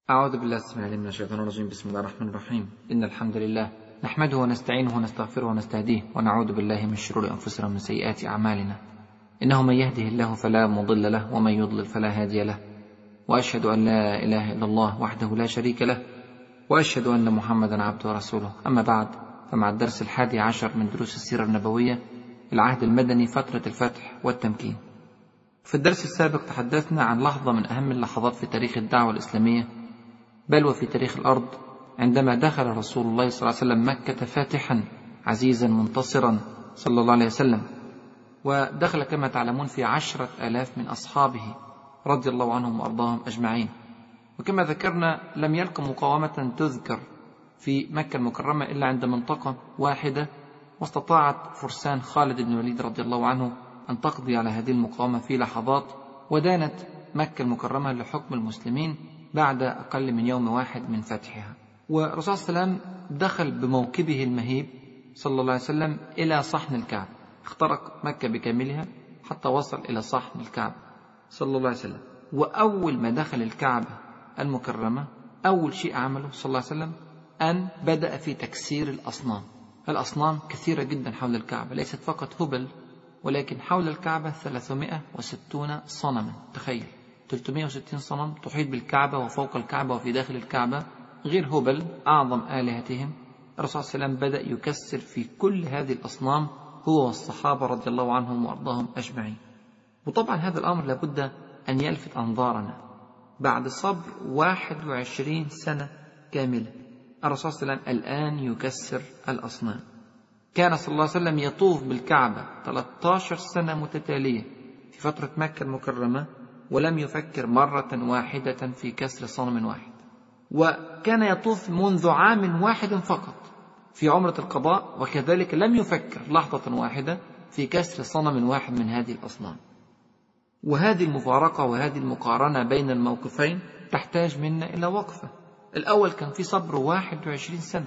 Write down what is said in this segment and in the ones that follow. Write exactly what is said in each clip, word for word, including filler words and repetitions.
أعوذ بالله السميع العليم من الشيطان الرجيم. بسم الله الرحمن الرحيم. إن الحمد لله نحمده ونستعينه ونستغفره ونستهديه ونعوذ بالله من شرور أنفسنا ومن سيئات أعمالنا. إنه من يهده الله فلا مضل له ومن يضلل فلا هادي له، وأشهد أن لا إله إلا الله وحده لا شريك له، وأشهد أن محمدا عبده ورسوله. أما بعد، فمع الدرس الحادي عشر من دروس السيرة النبوية، العهد المدني، فترة الفتح والتمكين. في الدرس السابق تحدثنا عن لحظة من أهم اللحظات في تاريخ الدعوة الإسلامية، بل وفي تاريخ الأرض، عندما دخل رسول الله صلى الله عليه وسلم مكة فاتحا عزيزا منتصرا صلى الله عليه وسلم، ودخل كما تعلمون في عشرة آلاف من أصحابه رضي الله عنهم وأرضاهم أجمعين. وكما ذكرنا لم يلق مقاومة تذكر في مكة المكرمة إلا عند منطقة واحدة، واستطاعت فرسان خالد بن الوليد رضي الله عنه أن تقضي على هذه المقاومة في لحظات، ودانت مكة المكرمة لحكم المسلمين بعد أقل من يوم واحد من فتحها. والرسول صلى الله عليه وسلم دخل بموكبه المهيب صلى الله عليه وسلم إلى صحن الكعبة، اخترق مكة بكاملها حتى وصل إلى صحن الكعبة صلى الله عليه وسلم. وأول ما دخل الكعبة المكرمة، أول شيء عمله صلى الله عليه وسلم أن بدأ في تكسير الأصنام. الأصنام كثيرة جدا حول الكعبة، ليست فقط هبل، ولكن حول الكعبة ثلاثمائة وستون صنما. تخيل ثلاثمائة وستين صنم تحيط بالكعبة وفوق الكعبة وفي داخل الكعبة، غير هبل أعظم آلهتهم. الرسول صلى الله عليه وسلم بدأ يكسر في كل هذه الأصنام هو والصحابة رضي الله عنهم وأرضاهم أجمعين. وطبعا هذا الأمر لابد أن يلفت أنظارنا بعد صبر واحد وعشرين سنة كاملة. الرسول صلى الله عليه وسلم الآن يكسر الأصنام. كان صلى الله عليه وسلم يطوف بالكعبة ثلاثة عشر سنة متتالية في فترة مكة المكرمة، ولم يفكر مرة واحدة في كسر صنم واحد. وكان يطوف منذ عام واحد فقط في عمرة القضاء، وكذلك لم يفكر لحظة واحدة في كسر صنم واحد من هذه الأصنام. وهذه المفارقة وهذه المقارنة بين الموقفين تحتاج منا إلى وقفة. الأول كان في صبر واحد وعشرين سنة،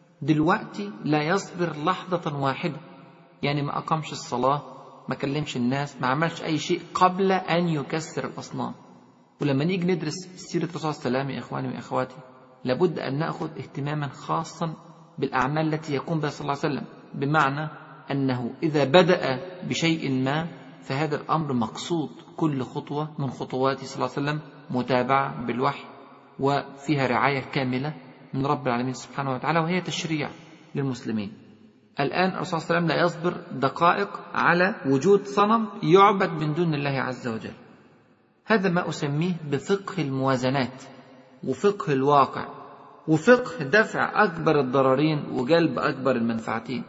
دلوقتي لا يصبر لحظة واحدة، يعني ما أقامش الصلاة، ما كلمش الناس، ما عملش أي شيء قبل أن يكسر الأصنام. ولما نيجي ندرس سيرة الرسول صلى الله عليه وسلم يا إخواني وأخواتي، لابد أن نأخذ اهتماما خاصا بالأعمال التي يقوم بها صلى الله عليه وسلم، بمعنى أنه إذا بدأ بشيء ما فهذا الأمر مقصود، كل خطوة من خطواته صلى الله عليه وسلم متابعة بالوحي وفيها رعاية كاملة من رب العالمين سبحانه وتعالى، وهي تشريع للمسلمين. الآن الرسول صلى الله عليه وسلم لا يصبر دقائق على وجود صنم يعبد من دون الله عز وجل. هذا ما أسميه بفقه الموازنات وفقه الواقع وفقه دفع أكبر الضررين وجلب أكبر المنفعتين.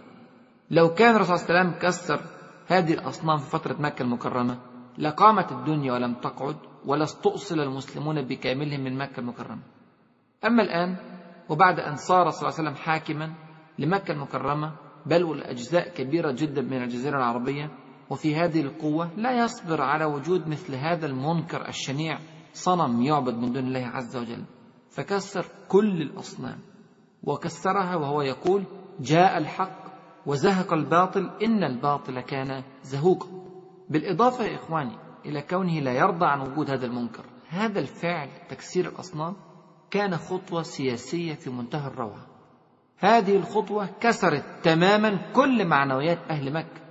لو كان الرسول صلى الله عليه وسلم كسر هذه الأصنام في فترة مكة المكرمة لقامت الدنيا ولم تقعد، ولا استؤصل المسلمون بكاملهم من مكة المكرمة. أما الآن وبعد أن صار صلى الله عليه وسلم حاكما لمكة المكرمة، بل والأجزاء كبيرة جدا من الجزيرة العربية، وفي هذه القوة لا يصبر على وجود مثل هذا المنكر الشنيع، صنم يعبد من دون الله عز وجل، فكسر كل الأصنام وكسرها وهو يقول: جاء الحق وزهق الباطل إن الباطل كان زهوقا. بالإضافة يا إخواني إلى كونه لا يرضى عن وجود هذا المنكر، هذا الفعل تكسير الأصنام كان خطوة سياسية في منتهى الروعة. هذه الخطوة كسرت تماما كل معنويات أهل مكة.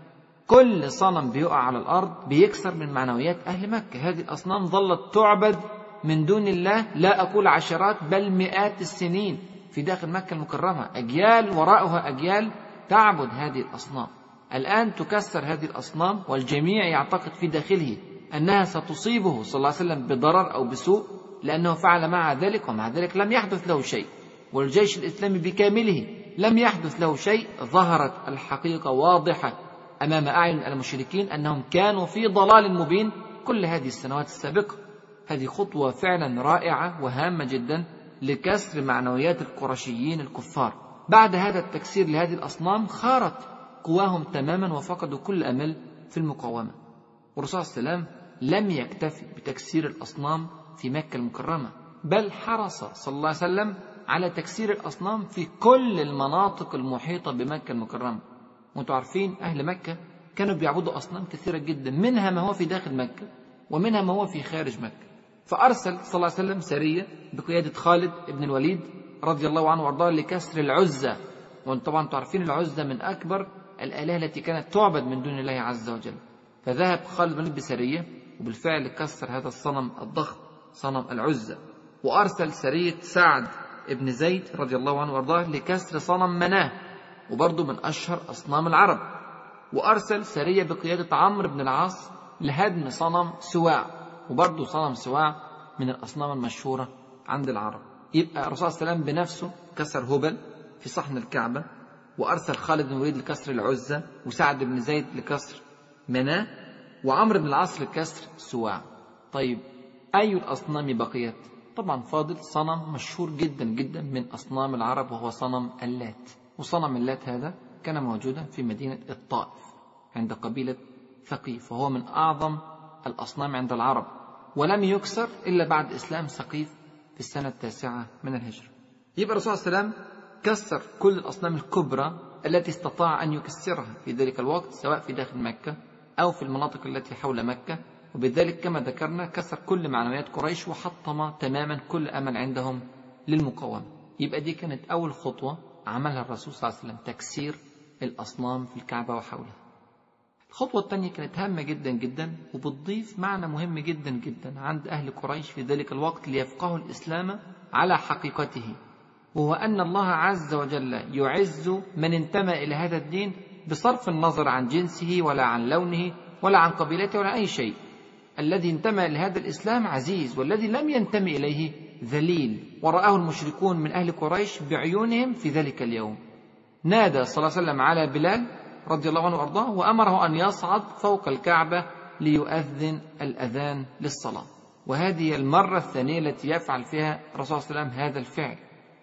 كل صنم بيقع على الأرض بيكسر من معنويات أهل مكة. هذه الأصنام ظلت تعبد من دون الله، لا أقول عشرات بل مئات السنين في داخل مكة المكرمة، أجيال وراءها أجيال تعبد هذه الأصنام. الآن تكسر هذه الأصنام، والجميع يعتقد في داخله أنها ستصيبه صلى الله عليه وسلم بضرر أو بسوء، لأنه فعل مع ذلك، ومع ذلك لم يحدث له شيء. والجيش الإسلامي بكامله لم يحدث له شيء. ظهرت الحقيقة واضحة أمام أعين المشركين أنهم كانوا في ضلال مبين كل هذه السنوات السابقة. هذه خطوة فعلا رائعة وهامة جدا لكسر معنويات القرشيين الكفار. بعد هذا التكسير لهذه الأصنام خارت قواهم تماما وفقدوا كل أمل في المقاومة. والرسول صلى الله عليه وسلم لم يكتفي بتكسير الأصنام في مكة المكرمة، بل حرص صلى الله عليه وسلم على تكسير الأصنام في كل المناطق المحيطة بمكة المكرمة. وانتم عارفين أهل مكة كانوا بيعبدوا أصنام كثيرة جدا، منها ما هو في داخل مكة ومنها ما هو في خارج مكة. فأرسل صلى الله عليه وسلم سرية بقيادة خالد بن الوليد رضي الله عنه وارضاه لكسر العزة. وانتم طبعا تعرفين العزة من أكبر الآلهة التي كانت تعبد من دون الله عز وجل. فذهب خالد بن الوليد بسرية وبالفعل كسر هذا الصنم الضخم صنم العزة. وأرسل سرية سعد بن زيد رضي الله عنه وارضاه لكسر صنم مناه، وبرضه من أشهر أصنام العرب. وأرسل سرية بقيادة عمرو بن العاص لهدم صنم سواع، وبرضه صنم سواع من الأصنام المشهورة عند العرب. يبقى الرسول صلى الله عليه وسلم بنفسه كسر هبل في صحن الكعبة، وأرسل خالد بن الوليد لكسر العزة، وسعد بن زيد لكسر مناه، وعمرو بن العاص لكسر سواع. طيب أي الأصنام بقيت؟ طبعا فاضل صنم مشهور جدا جدا من أصنام العرب، وهو صنم اللات. وصنم اللات هذا كان موجودا في مدينة الطائف عند قبيلة ثقيف، وهو من أعظم الأصنام عند العرب، ولم يكسر إلا بعد إسلام ثقيف في السنة التاسعة من الهجرة. يبقى الرسول صلى الله عليه وسلم كسر كل الأصنام الكبرى التي استطاع أن يكسرها في ذلك الوقت، سواء في داخل مكة أو في المناطق التي حول مكة. وبذلك كما ذكرنا كسر كل معنويات قريش وحطم تماما كل أمل عندهم للمقاومة. يبقى دي كانت أول خطوة عملها الرسول صلى الله عليه وسلم، تكسير الأصنام في الكعبة وحولها. الخطوة الثانية كانت هامة جدا جدا، وبتضيف معنى مهم جدا جدا عند أهل قريش في ذلك الوقت ليفقهوا الإسلام على حقيقته، وهو أن الله عز وجل يعز من انتمى إلى هذا الدين بصرف النظر عن جنسه ولا عن لونه ولا عن قبيلته ولا أي شيء. الذي انتمى لهذا الإسلام عزيز، والذي لم ينتمي إليه ذليل. ورآه المشركون من أهل قريش بعيونهم في ذلك اليوم. نادى صلى الله عليه وسلم على بلال رضي الله عنه وأرضاه، وأمره أن يصعد فوق الكعبة ليؤذن الأذان للصلاة. وهذه المرة الثانية التي يفعل فيها الرسول صلى الله عليه وسلم هذا الفعل.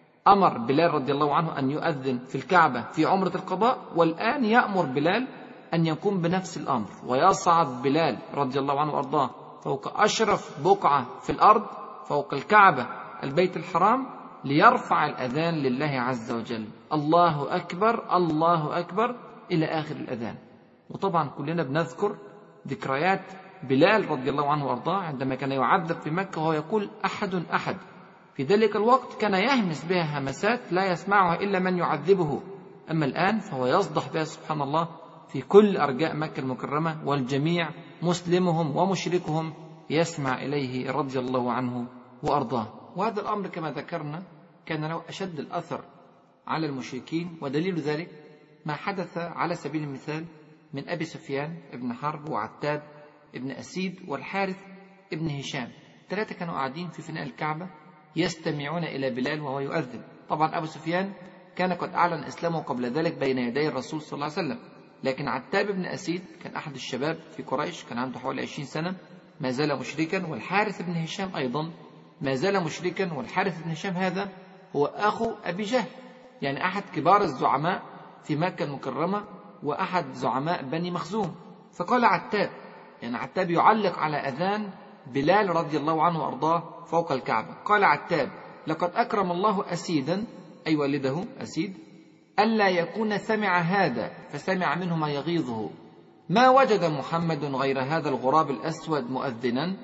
أمر بلال رضي الله عنه أن يؤذن في الكعبة في عمرة القضاء، والآن يأمر بلال أن يقوم بنفس الأمر، ويصعد بلال رضي الله عنه وأرضاه فوق أشرف بقعة في الأرض فوق الكعبة البيت الحرام ليرفع الأذان لله عز وجل. الله أكبر الله أكبر إلى آخر الأذان. وطبعا كلنا بنذكر ذكريات بلال رضي الله عنه وأرضاه عندما كان يعذب في مكة وهو يقول أحد أحد. في ذلك الوقت كان يهمس بها همسات لا يسمعها إلا من يعذبه، أما الآن فهو يصدح بها سبحان الله في كل أرجاء مكة المكرمة، والجميع مسلمهم ومشركهم يسمع إليه رضي الله عنه وأرضاه. وهذا الأمر كما ذكرنا كان له أشد الأثر على المشركين، ودليل ذلك ما حدث على سبيل المثال من أبي سفيان ابن حرب وعتاد ابن أسيد والحارث ابن هشام. ثلاثة كانوا قاعدين في فناء الكعبة يستمعون إلى بلال وهو يؤذن. طبعا أبو سفيان كان قد أعلن إسلامه قبل ذلك بين يدي الرسول صلى الله عليه وسلم، لكن عتاب بن أسيد كان أحد الشباب في قريش، كان عنده حوالي عشرين سنة، ما زال مشركا. والحارث بن هشام أيضا ما زال مشركا. والحارث بن هشام هذا هو أخو أبي جهل، يعني أحد كبار الزعماء في مكة المكرمة وأحد زعماء بني مخزوم. فقال عتاب، يعني عتاب يعلق على أذان بلال رضي الله عنه وأرضاه فوق الكعبة، قال عتاب: لقد أكرم الله أسيدا، أي والده أسيد، ألا يكون سمع هذا فسمع منه ما يغيظه. ما وجد محمد غير هذا الغراب الأسود مؤذنا.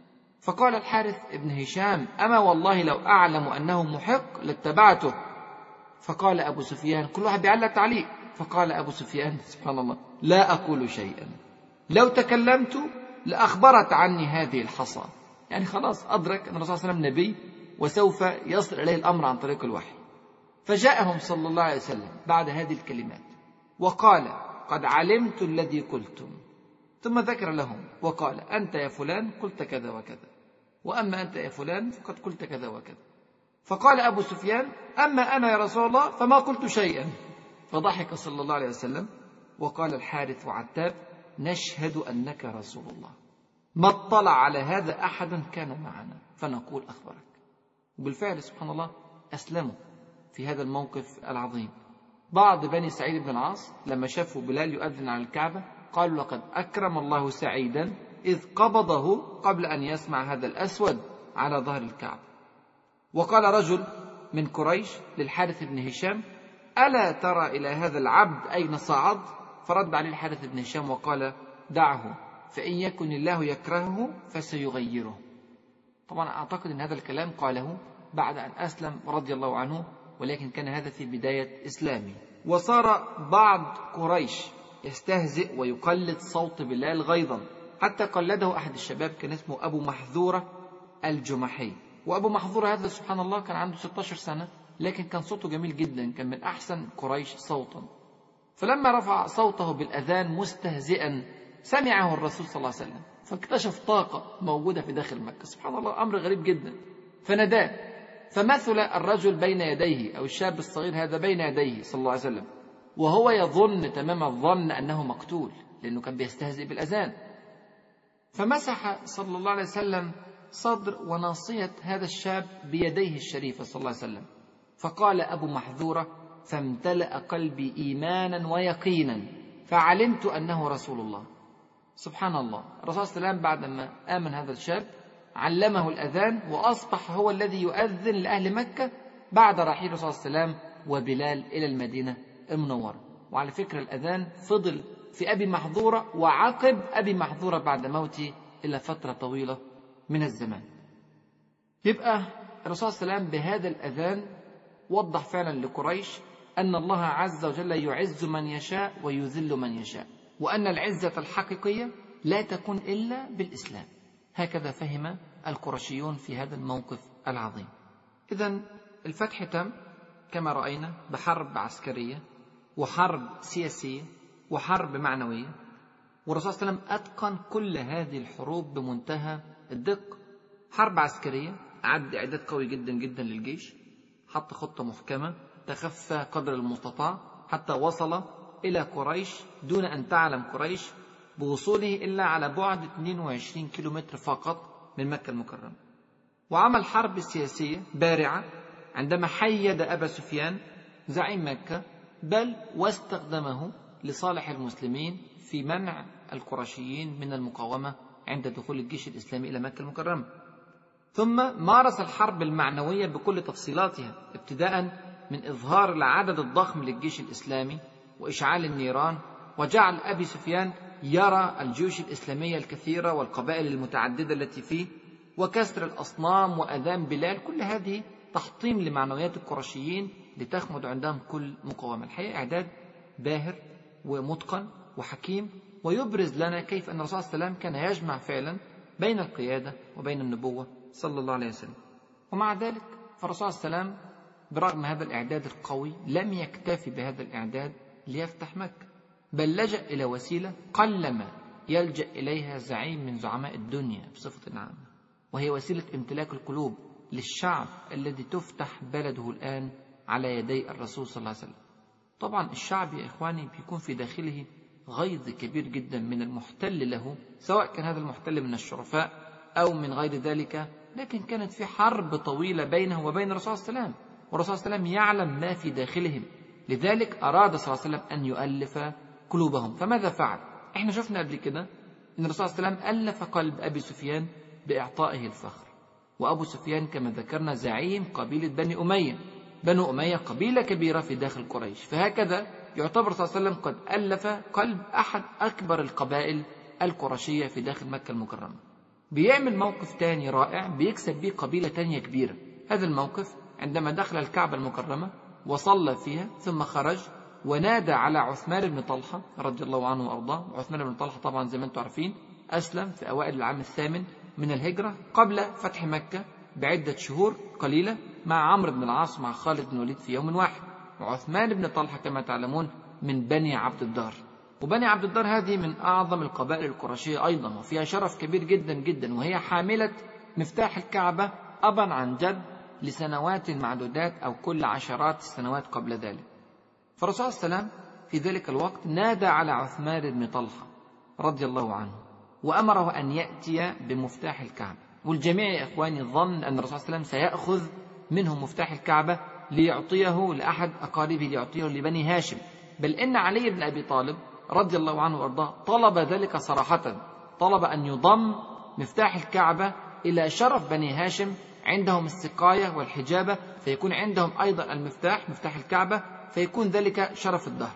فقال الحارث ابن هشام: أما والله لو أعلم أنه محق لاتبعته. فقال أبو سفيان، كل واحد بيعلق تعليق، فقال أبو سفيان سبحان الله: لا أقول شيئا، لو تكلمت لأخبرت عني هذه الحصى. يعني خلاص أدرك أن الرسول صلى الله عليه وسلم نبي وسوف يصل إليه الأمر عن طريق الوحي. فجاءهم صلى الله عليه وسلم بعد هذه الكلمات وقال: قد علمت الذي قلتم. ثم ذكر لهم وقال: أنت يا فلان قلت كذا وكذا، وأما أنت يا فلان فقد قلت كذا وكذا. فقال أبو سفيان: أما أنا يا رسول الله فما قلت شيئا. فضحك صلى الله عليه وسلم وقال الحارث وعتاب: نشهد أنك رسول الله، ما اطلع على هذا أحد كان معنا فنقول أخبرك. وبالفعل سبحان الله أسلموا في هذا الموقف العظيم. بعض بني سعيد بن العاص لما شافوا بلال يؤذن على الكعبة قالوا: لقد أكرم الله سعيدا إذ قبضه قبل أن يسمع هذا الأسود على ظهر الكعبة. وقال رجل من قريش للحارث بن هشام: ألا ترى إلى هذا العبد أين صعد؟ فرد عليه الحارث بن هشام وقال: دعه، فإن يكن الله يكرهه فسيغيره. طبعا أعتقد أن هذا الكلام قاله بعد أن أسلم رضي الله عنه، ولكن كان هذا في بداية إسلامه. وصار بعض قريش يستهزئ ويقلد صوت بلال غيظا، حتى قلده أحد الشباب كان اسمه أبو محذورة الجمحي. وأبو محذورة هذا سبحان الله كان عنده ستة عشر سنة، لكن كان صوته جميل جدا، كان من أحسن قريش صوتا. فلما رفع صوته بالأذان مستهزئا سمعه الرسول صلى الله عليه وسلم، فاكتشف طاقة موجودة في داخل مكة، سبحان الله أمر غريب جدا. فناداه، فمثل الرجل بين يديه أو الشاب الصغير هذا بين يديه صلى الله عليه وسلم، وهو يظن تمام الظن أنه مقتول لأنه كان بيستهزئ بالأذان. فمسح صلى الله عليه وسلم صدر وناصية هذا الشاب بيديه الشريفة صلى الله عليه وسلم، فقال أبو محذورة: فامتلأ قلبي إيمانا ويقينا فعلمت أنه رسول الله. سبحان الله، الرسول صلى الله عليه وسلم بعدما آمن هذا الشاب علمه الأذان، وأصبح هو الذي يؤذن لأهل مكة بعد رحيل الرسول صلى الله عليه وسلم وبلال إلى المدينة المنورة. وعلى فكرة الأذان فضل في أبي محذورة وعقب أبي محذورة بعد موته إلى فترة طويلة من الزمان. يبقى الرسول صلى الله عليه وسلم بهذا الأذان وضح فعلا لقريش أن الله عز وجل يعز من يشاء ويذل من يشاء، وأن العزة الحقيقية لا تكون إلا بالإسلام. هكذا فهم القرشيون في هذا الموقف العظيم. إذن الفتح تم كما رأينا بحرب عسكرية وحرب سياسية وحرب معنوية، والرسول صلى الله عليه وسلم أتقن كل هذه الحروب بمنتهى الدقة. حرب عسكرية أعد إعداد قوي جدا جدا للجيش، حط خطة محكمة، تخفى قدر المستطاع حتى وصل إلى قريش دون أن تعلم قريش بوصوله إلا على بعد اثنين وعشرين كيلومتر فقط من مكة المكرمة. وعمل حرب سياسية بارعة عندما حيد أبا سفيان زعيم مكة، بل واستخدمه لصالح المسلمين في منع القرشيين من المقاومة عند دخول الجيش الإسلامي إلى مكة المكرمة. ثم مارس الحرب المعنوية بكل تفصيلاتها، ابتداء من إظهار العدد الضخم للجيش الإسلامي وإشعال النيران، وجعل أبي سفيان يرى الجيوش الإسلامية الكثيرة والقبائل المتعددة التي فيه، وكسر الأصنام وأذان بلال، كل هذه تحطيم لمعنويات القرشيين لتخمد عندهم كل مقاومة. الحقيقة إعداد باهر ومتقن وحكيم، ويبرز لنا كيف أن الرسول صلى الله عليه وسلم كان يجمع فعلا بين القيادة وبين النبوة صلى الله عليه وسلم. ومع ذلك فالرسول صلى الله عليه وسلم برغم هذا الإعداد القوي لم يكتفي بهذا الإعداد ليفتح مكة، بل لجأ إلى وسيلة قلما يلجأ إليها زعيم من زعماء الدنيا بصفة عامة، وهي وسيلة امتلاك القلوب للشعب الذي تفتح بلده الآن على يدي الرسول صلى الله عليه وسلم. طبعا الشعب يا إخواني بيكون في داخله غيظ كبير جدا من المحتل له، سواء كان هذا المحتل من الشرفاء أو من غير ذلك، لكن كانت في حرب طويلة بينه وبين الرسول صلى الله عليه وسلم، والرسول صلى الله عليه وسلم يعلم ما في داخلهم، لذلك أراد صلى الله عليه وسلم أن يؤلف قلوبهم. فماذا فعل؟ احنا شفنا قبل كده أن الرسول صلى الله عليه وسلم ألف قلب أبي سفيان بإعطائه الفخر، وأبو سفيان كما ذكرنا زعيم قبيلة بني أمية، بنو أمية قبيلة كبيرة في داخل قريش، فهكذا يعتبر صلى الله عليه وسلم قد ألف قلب أحد أكبر القبائل القرشية في داخل مكة المكرمة. بيعمل موقف تاني رائع بيكسب بيه قبيلة تانية كبيرة. هذا الموقف عندما دخل الكعبة المكرمة وصلى فيها ثم خرج ونادى على عثمان بن طلحة رضي الله عنه وأرضاه. عثمان بن طلحة طبعا زي ما انتم عارفين أسلم في أوائل العام الثامن من الهجرة قبل فتح مكة بعدة شهور قليلة، مع عمرو بن العاص مع خالد بن الوليد في يوم واحد. وعثمان بن طلحة كما تعلمون من بني عبد الدار، وبني عبد الدار هذه من أعظم القبائل القرشية أيضا، وفيها شرف كبير جدا جدا، وهي حاملة مفتاح الكعبة أبا عن جد لسنوات معدودات أو كل عشرات السنوات قبل ذلك. فالرسول صلى الله عليه وسلم في ذلك الوقت نادى على عثمان بن طلحة رضي الله عنه وأمره أن يأتي بمفتاح الكعبة. والجميع يا إخواني ظن أن الرسول صلى الله عليه وسلم سيأخذ منه مفتاح الكعبة ليعطيه لأحد أقاربه، ليعطيه لبني هاشم، بل إن علي بن أبي طالب رضي الله عنه وأرضاه طلب ذلك صراحة، طلب أن يضم مفتاح الكعبة إلى شرف بني هاشم، عندهم السقاية والحجابة، فيكون عندهم أيضا المفتاح مفتاح الكعبة، فيكون ذلك شرف الدهر.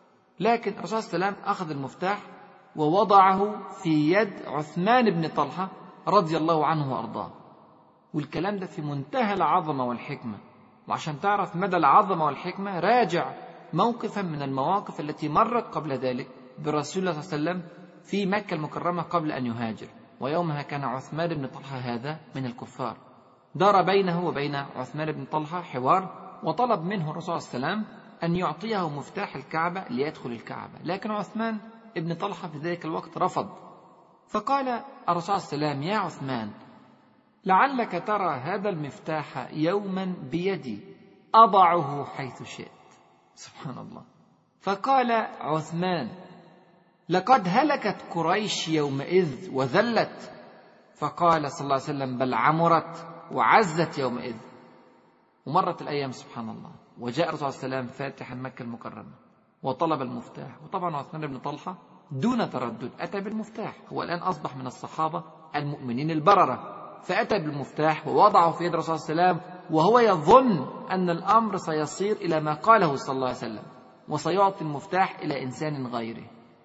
لكن الرسول صلى الله عليه وسلم أخذ المفتاح ووضعه في يد عثمان بن طلحة رضي الله عنه وأرضاه، والكلام ده في منتهى العظمة والحكمة. وعشان تعرف مدى العظمة والحكمة راجع موقفا من المواقف التي مرت قبل ذلك برسول الله صلى الله عليه وسلم في مكة المكرمة قبل أن يهاجر. ويومها كان عثمان بن طلحة هذا من الكفار، دار بينه وبين عثمان بن طلحة حوار، وطلب منه الرسول صلى الله عليه وسلم أن يعطيه مفتاح الكعبة ليدخل الكعبة، لكن عثمان بن طلحة في ذلك الوقت رفض. فقال الرسول صلى الله عليه وسلم: يا عثمان، لعلك ترى هذا المفتاح يوما بيدي أضعه حيث شئت. سبحان الله. فقال عثمان: لقد هلكت قريش يومئذ وذلت. فقال صلى الله عليه وسلم: بل عمرت وعزت يومئذ. ومرت الأيام سبحان الله، وجاء الرسول صلى الله عليه وسلم فاتحا مكة المكرمة وطلب المفتاح. وطبعا عثمان بن طلحة دون تردد أتى بالمفتاح، هو الآن أصبح من الصحابة المؤمنين البررة، فأتى بالمفتاح ووضعه في يد الرسول صلى الله عليه وسلم، وهو يظن أن الأمر سيصير إلى ما قاله صلى الله عليه وسلم، وسيعطي المفتاح إلى إنسان غيره.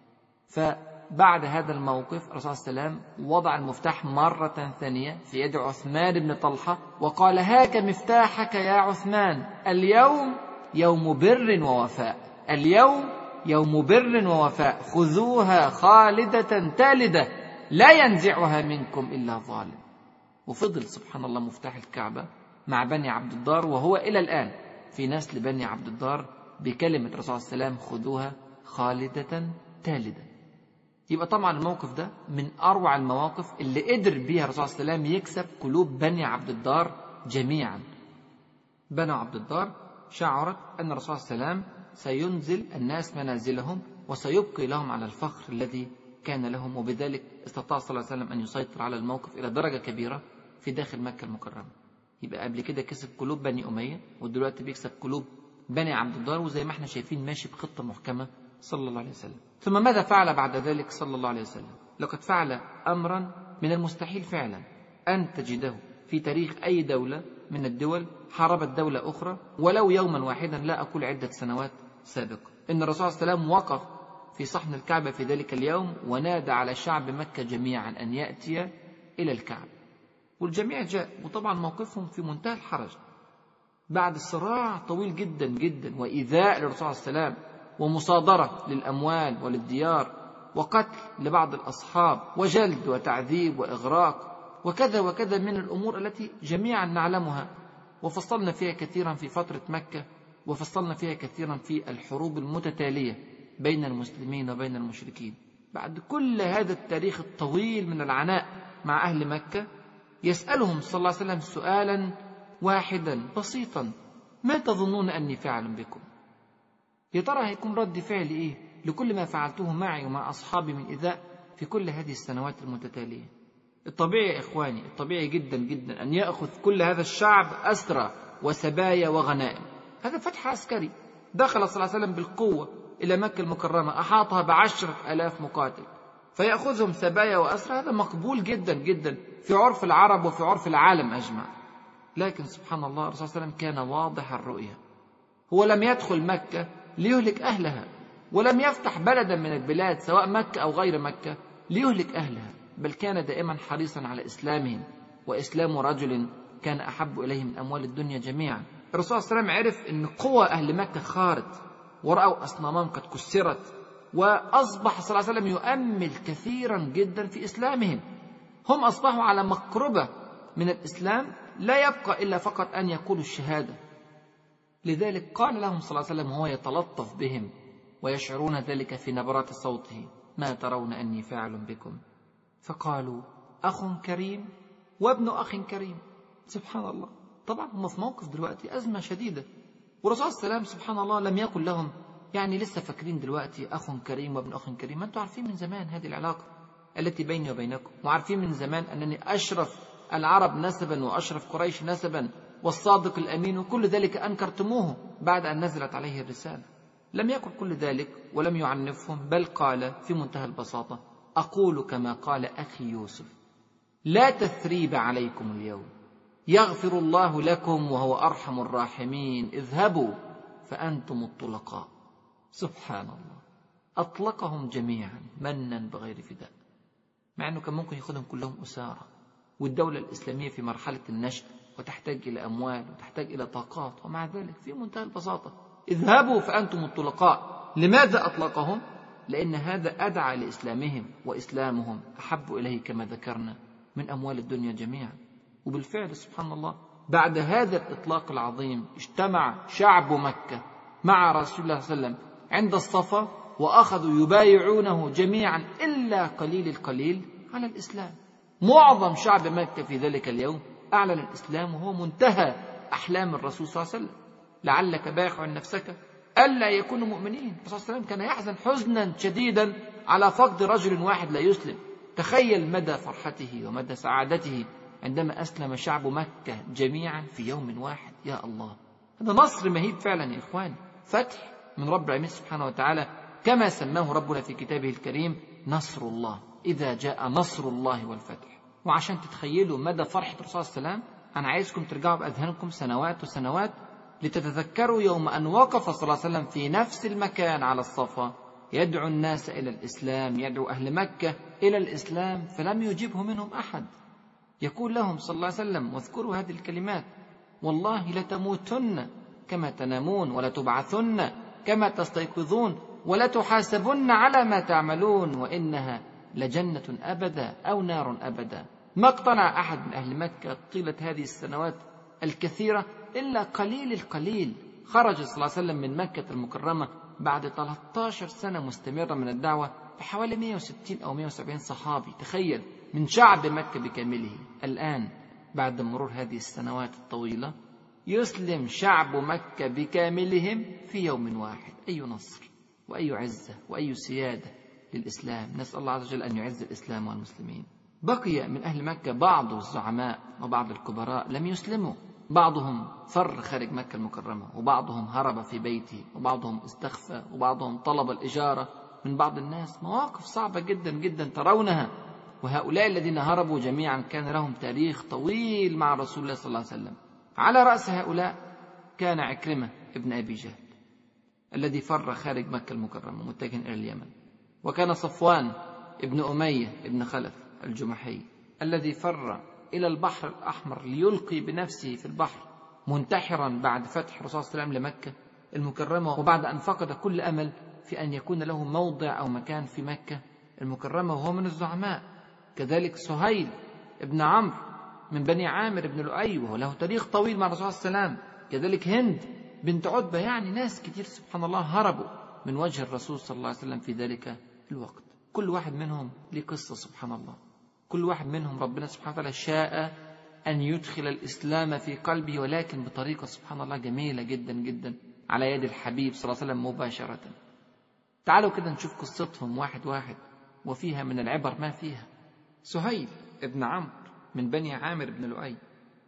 فبعد هذا الموقف الرسول صلى الله عليه وسلم وضع المفتاح مرة ثانية في يد عثمان بن طلحة وقال: هاك مفتاحك يا عثمان، اليوم يوم بر ووفاء، اليوم يوم بر ووفاء، خذوها خالدة تالدة لا ينزعها منكم إلا ظالم. وفضل سبحان الله مفتاح الكعبة مع بني عبد الدار، وهو إلى الآن في نسل بني عبد الدار بكلمة الرسول صلى الله عليه وسلم: خذوها خالدة تالدة. يبقى طبعا الموقف ده من أروع المواقف اللي قدر بيها الرسول صلى الله عليه وسلم يكسب قلوب بني عبد الدار جميعا. بني عبد الدار شعرت أن الرسول صلى الله عليه وسلم سينزل الناس منازلهم وسيبقي لهم على الفخر الذي كان لهم، وبذلك استطاع صلى الله عليه وسلم أن يسيطر على الموقف إلى درجة كبيرة في داخل مكة المكرمة. يبقى قبل كده كسب قلوب بني أمية، ودلوقتي بيكسب قلوب بني عبد الدار، وزي ما احنا شايفين ماشي بخطة محكمة صلى الله عليه وسلم. ثم ماذا فعل بعد ذلك صلى الله عليه وسلم؟ لقد فعل أمرا من المستحيل فعلا أن تجده في تاريخ أي دولة من الدول حاربت دولة أخرى ولو يوما واحدا، لا أقول عدة سنوات سابقة. إن الرسول صلى الله عليه وسلم وقف في صحن الكعبة في ذلك اليوم ونادى على شعب مكة جميعا أن يأتي إلى الكعبة، والجميع جاء، وطبعا موقفهم في منتهى الحرج بعد صراع طويل جدا جدا وإيذاء للرسول صلى الله عليه وسلم ومصادرة للأموال وللديار وقتل لبعض الأصحاب وجلد وتعذيب وإغراق وكذا وكذا من الأمور التي جميعا نعلمها، وفصلنا فيها كثيرا في فترة مكة، وفصلنا فيها كثيرا في الحروب المتتالية بين المسلمين وبين المشركين. بعد كل هذا التاريخ الطويل من العناء مع أهل مكة يسألهم صلى الله عليه وسلم سؤالا واحدا بسيطا: ما تظنون أني فاعل بكم؟ يا ترى هيكون رد فعل إيه لكل ما فعلته معي ومع أصحابي من إيذاء في كل هذه السنوات المتتالية؟ الطبيعي يا إخواني، الطبيعي جدا جدا أن يأخذ كل هذا الشعب أسرى وسبايا وغنائم. هذا فتح عسكري، دخل صلى الله عليه وسلم بالقوة إلى مكة المكرمة، أحاطها بعشرة آلاف مقاتل، فيأخذهم سبايا وأسرى. هذا مقبول جدا جدا في عرف العرب وفي عرف العالم أجمع. لكن سبحان الله الرسول صلى الله عليه وسلم كان واضح الرؤية، هو لم يدخل مكة ليهلك أهلها، ولم يفتح بلدا من البلاد سواء مكة أو غير مكة ليهلك أهلها، بل كان دائما حريصا على إسلامهم، وإسلام رجل كان أحب إليه من أموال الدنيا جميعا. الرسول صلى الله عليه وسلم عرف أن قوى أهل مكة خارت، ورأوا أصنامهم قد كسرت، وأصبح صلى الله عليه وسلم يؤمل كثيرا جدا في إسلامهم. هم أصبحوا على مقربة من الإسلام، لا يبقى إلا فقط أن يقولوا الشهادة. لذلك قال لهم صلى الله عليه وسلم وهو يتلطف بهم ويشعرون ذلك في نبرات صوته: ما ترون أني فاعل بكم؟ فقالوا: أخ كريم وابن أخ كريم. سبحان الله. طبعا هم في موقف دلوقتي أزمة شديدة، والرسول صلى الله عليه وسلم سبحان الله لم يقل لهم يعني لسه فاكرين دلوقتي أخ كريم وابن أخ كريم؟ ما أنتم عارفين من زمان هذه العلاقة التي بيني وبينكم، وعارفين من زمان أنني أشرف العرب نسبا وأشرف قريش نسبا والصادق الأمين، وكل ذلك أنكرتموه بعد أن نزلت عليه الرسالة. لم يقل كل ذلك ولم يعنفهم، بل قال في منتهى البساطة: أقول كما قال أخي يوسف: لا تثريب عليكم اليوم، يغفر الله لكم وهو أرحم الراحمين، اذهبوا فأنتم الطلقاء. سبحان الله، أطلقهم جميعا منا بغير فداء، مع أنه كان ممكن يأخذهم كلهم أسارى، والدولة الإسلامية في مرحلة النشأ وتحتاج إلى أموال وتحتاج إلى طاقات، ومع ذلك في منتهى البساطة اذهبوا فأنتم الطلقاء. لماذا أطلقهم؟ لأن هذا أدعى لإسلامهم، وإسلامهم أحب إليه كما ذكرنا من أموال الدنيا جميعا. وبالفعل سبحان الله بعد هذا الإطلاق العظيم اجتمع شعب مكة مع رسول الله صلى الله عليه وسلم عند الصفا، وأخذوا يبايعونه جميعا إلا قليل القليل على الإسلام. معظم شعب مكة في ذلك اليوم أعلن الإسلام، وهو منتهى أحلام الرسول صلى الله عليه وسلم. لعلك باخع نفسك ألا يكونوا مؤمنين. الرسول صلى الله عليه وسلم كان يحزن حزنا شديدا على فقد رجل واحد لا يسلم. تخيل مدى فرحته ومدى سعادته عندما أسلم شعب مكة جميعا في يوم واحد. يا الله، هذا نصر مهيب فعلا يا إخواني، فتح من رب العالمين سبحانه وتعالى، كما سماه ربنا في كتابه الكريم نصر الله، إذا جاء نصر الله والفتح. وعشان تتخيلوا مدى فرحة الرسول صلى الله عليه وسلم، أنا عايزكم ترجعوا بأذهانكم سنوات وسنوات لتتذكروا يوم أن وقف صلى الله عليه وسلم في نفس المكان على الصفا يدعو الناس إلى الإسلام، يدعو أهل مكة إلى الإسلام، فلم يجبه منهم أحد. يقول لهم صلى الله عليه وسلم، واذكروا هذه الكلمات: والله لتموتن كما تنامون، ولتبعثن كما تستيقظون، ولتحاسبن على ما تعملون، وإنها لجنة أبدا أو نار أبدا. ما اقتنع أحد من أهل مكة طيلة هذه السنوات الكثيرة إلا قليل القليل. خرج صلى الله عليه وسلم من مكة المكرمة بعد ثلاثة عشر سنة مستمرة من الدعوة بحوالي مئة وستين أو مئة وسبعين صحابي. تخيل، من شعب مكة بكامله. الآن بعد مرور هذه السنوات الطويلة يسلم شعب مكة بكاملهم في يوم واحد. أي نصر وأي عزة وأي سيادة للإسلام. نسأل الله عز وجل أن يعز الإسلام والمسلمين. بقي من أهل مكة بعض الزعماء وبعض الكبراء لم يسلموا. بعضهم فر خارج مكة المكرمة، وبعضهم هرب في بيته، وبعضهم استخفى، وبعضهم طلب الإجارة من بعض الناس. مواقف صعبة جدا جدا ترونها. وهؤلاء الذين هربوا جميعا كان لهم تاريخ طويل مع رسول الله صلى الله عليه وسلم. على رأس هؤلاء كان عكرمة ابن أبي جهل الذي فر خارج مكة المكرمة متجها إلى اليمن، وكان صفوان ابن أمية ابن خلف الجمحي الذي فر إلى البحر الأحمر ليلقي بنفسه في البحر منتحرا بعد فتح الرسول صلى الله عليه وسلم لمكة المكرمة، وبعد أن فقد كل أمل في أن يكون له موضع أو مكان في مكة المكرمة، وهو من الزعماء. كذلك سهيل ابن عمرو من بني عامر بن لؤي، وهو له تاريخ طويل مع الرسول صلى الله عليه وسلم. كذلك هند بنت عتبة. يعني ناس كتير سبحان الله هربوا من وجه الرسول صلى الله عليه وسلم في ذلك الوقت. كل واحد منهم له قصة سبحان الله. كل واحد منهم ربنا سبحانه وتعالى شاء أن يدخل الإسلام في قلبه، ولكن بطريقة سبحان الله جميلة جدا جدا على يد الحبيب صلى الله عليه وسلم مباشرة. تعالوا كده نشوف قصتهم واحد واحد، وفيها من العبر ما فيها. سهيل ابن عمرو من بني عامر بن لؤي،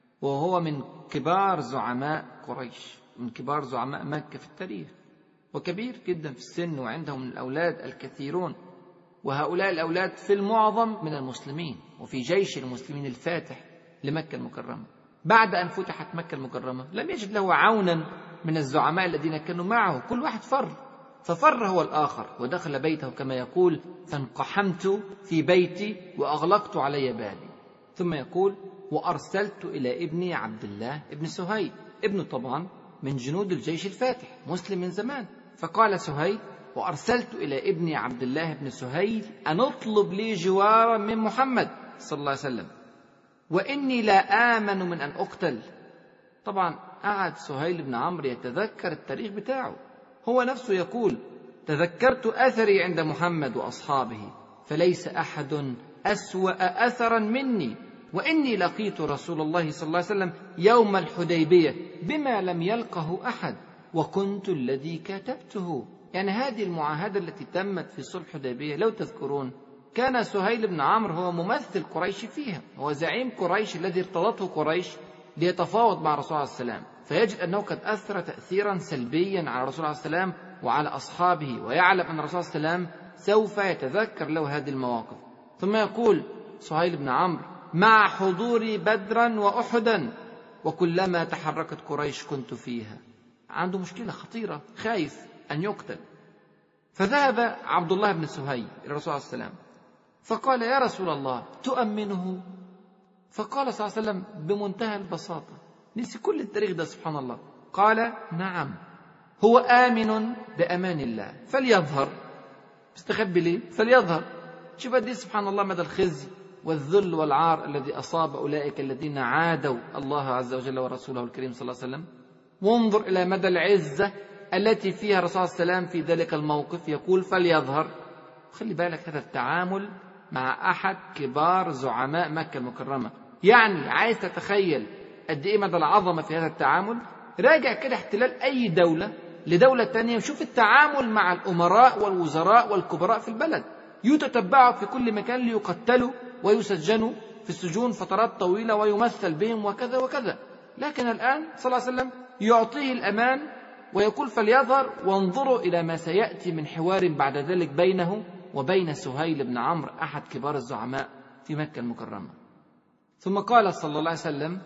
وهو من كبار زعماء قريش، من كبار زعماء مكة في التاريخ، وكبير جدا في السن، وعنده من الأولاد الكثيرون، وهؤلاء الأولاد في المعظم من المسلمين وفي جيش المسلمين الفاتح لمكة المكرمة. بعد أن فتحت مكة المكرمة لم يجد له عونا من الزعماء الذين كانوا معه، كل واحد فر، ففر هو الآخر ودخل بيته كما يقول: فانقحمت في بيتي وأغلقت علي بابي. ثم يقول: وأرسلت إلى ابني عبد الله ابن سهيل، ابنه طبعا من جنود الجيش الفاتح، مسلم من زمان. فقال سهيل: وأرسلت إلى ابني عبد الله بن سهيل أن أطلب لي جوارا من محمد صلى الله عليه وسلم، وإني لا آمن من أن أقتل. طبعا قعد سهيل بن عمرو يتذكر التاريخ بتاعه. هو نفسه يقول: تذكرت أثري عند محمد وأصحابه، فليس أحد أسوأ أثرا مني، وإني لقيت رسول الله صلى الله عليه وسلم يوم الحديبية بما لم يلقه أحد، وكنت الذي كاتبته. يعني هذه المعاهدة التي تمت في صلح الحديبية لو تذكرون، كان سهيل بن عمرو هو ممثل قريش فيها، هو زعيم قريش الذي ارتضته قريش ليتفاوض مع الرسول عليه السلام. فيجد أنه قد أثر تأثيرا سلبيا على الرسول عليه السلام وعلى أصحابه، ويعلم أن الرسول عليه السلام سوف يتذكر له هذه المواقف. ثم يقول سهيل بن عمرو: مع حضوري بدرا وأحدا، وكلما تحركت قريش كنت فيها. عنده مشكلة خطيرة، خايف أن يقتل. فذهب عبد الله بن سهيل إلى الرسول عليه السلام فقال: يا رسول الله، تؤمنه؟ فقال صلى الله عليه وسلم بمنتهى البساطة، نسي كل التاريخ ده سبحان الله، قال نعم هو آمن بأمان الله فليظهر. استخبي ليه؟ فليظهر. شوف قد ايه سبحان الله مدى الخزي والذل والعار الذي أصاب أولئك الذين عادوا الله عز وجل ورسوله الكريم صلى الله عليه وسلم. وانظر إلى مدى العزة التي فيها الرسول صلى الله عليه وسلم في ذلك الموقف، يقول فليظهر. خلي بالك هذا التعامل مع أحد كبار زعماء مكة المكرمة، يعني عايز تتخيل قد إيه مدى العظمة في هذا التعامل؟ راجع كده احتلال أي دولة لدولة تانية وشوف التعامل مع الأمراء والوزراء والكبراء في البلد، يتتبعوا في كل مكان ليقتلوا ويسجنوا في السجون فترات طويلة ويمثل بهم وكذا وكذا. لكن الآن صلى الله عليه وسلم يعطيه الأمان ويقول فليظهر. وانظروا إلى ما سيأتي من حوار بعد ذلك بينه وبين سهيل بن عمرو أحد كبار الزعماء في مكة المكرمة. ثم قال صلى الله عليه وسلم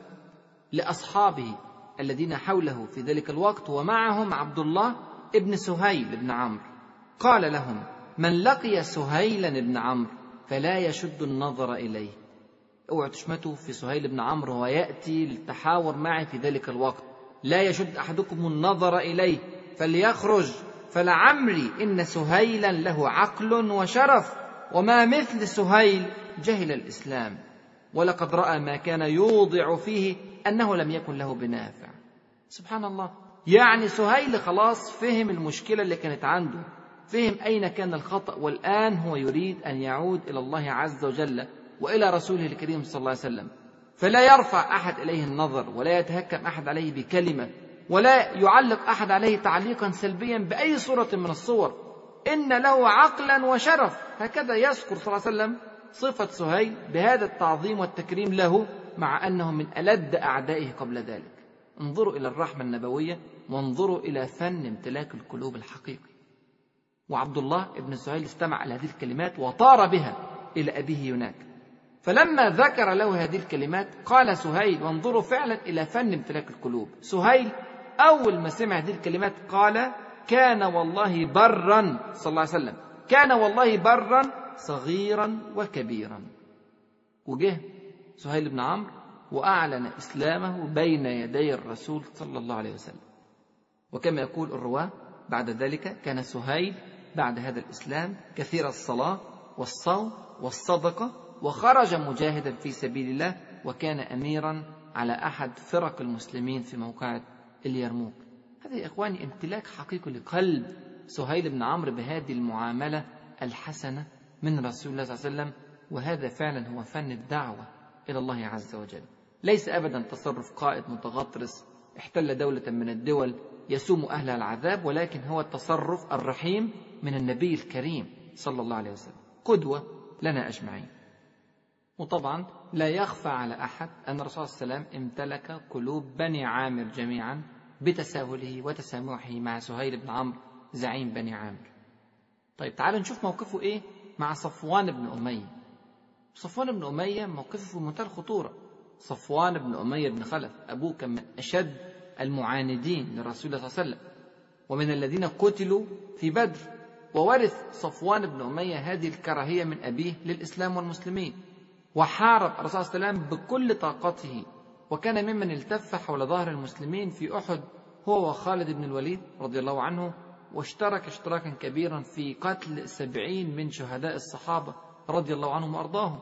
لأصحابه الذين حوله في ذلك الوقت ومعهم عبد الله ابن سهيل بن عمرو، قال لهم من لقي سهيلا بن عمرو فلا يشد النظر إليه. اوعوا تشمتوا في سهيل بن عمرو وهو يأتي للتحاور معي في ذلك الوقت. لا يشد أحدكم النظر إليه فليخرج، فلعمري إن سهيلا له عقل وشرف، وما مثل سهيل جهل الإسلام ولقد رأى ما كان يوضع فيه أنه لم يكن له بنافع. سبحان الله، يعني سهيل خلاص فهم المشكلة اللي كانت عنده، فهم أين كان الخطأ، والآن هو يريد أن يعود إلى الله عز وجل وإلى رسوله الكريم صلى الله عليه وسلم. فلا يرفع أحد إليه النظر ولا يتهكم أحد عليه بكلمة ولا يعلق أحد عليه تعليقا سلبيا بأي صورة من الصور. إن له عقلا وشرف، هكذا يذكر صلى الله عليه وسلم صفة سهيل بهذا التعظيم والتكريم له، مع أنه من ألد أعدائه قبل ذلك. انظروا إلى الرحمة النبوية وانظروا إلى فن امتلاك القلوب الحقيقي. وعبد الله ابن سهيل استمع إلى هذه الكلمات وطار بها إلى أبيه هناك، فلما ذكر له هذه الكلمات قال سهيل، وانظروا فعلا إلى فن امتلاك القلوب. سهيل أول ما سمع هذه الكلمات قال كان والله برا صلى الله عليه وسلم، كان والله برا صغيرا وكبيرا. وجه سهيل بن عمرو وأعلن إسلامه بين يدي الرسول صلى الله عليه وسلم. وكما يقول الرواة بعد ذلك كان سهيل بعد هذا الإسلام كثير الصلاة والصوم والصدقة، وخرج مجاهدا في سبيل الله، وكان أميرا على أحد فرق المسلمين في موقعة اليرموك. هذا يا إخواني امتلاك حقيقي لقلب سهيل بن عمرو بهذه المعاملة الحسنة من رسول الله صلى الله عليه وسلم. وهذا فعلا هو فن الدعوة إلى الله عز وجل، ليس أبدا تصرف قائد متغطرس احتل دولة من الدول يسوم أهلها العذاب، ولكن هو التصرف الرحيم من النبي الكريم صلى الله عليه وسلم، قدوة لنا أجمعين. وطبعا لا يخفى على أحد أن الرسول صلى الله عليه وسلم امتلك قلوب بني عامر جميعا بتساهله وتسامحه مع سهيل بن عمرو زعيم بني عامر. طيب تعالوا نشوف موقفه إيه مع صفوان بن أمية. صفوان بن أمية موقفه في منتهى الخطورة. صفوان بن أمية بن خلف أبوه كان من أشد المعاندين للرسول صلى الله عليه وسلم ومن الذين قتلوا في بدر، وورث صفوان بن أمية هذه الكراهية من أبيه للإسلام والمسلمين، وحارب الرسول صلى الله عليه وسلم بكل طاقته، وكان ممن التف حول ظهر المسلمين في أحد هو وخالد بن الوليد رضي الله عنه، واشترك اشتراكا كبيرا في قتل سبعين من شهداء الصحابة رضي الله عنهم وأرضاهم،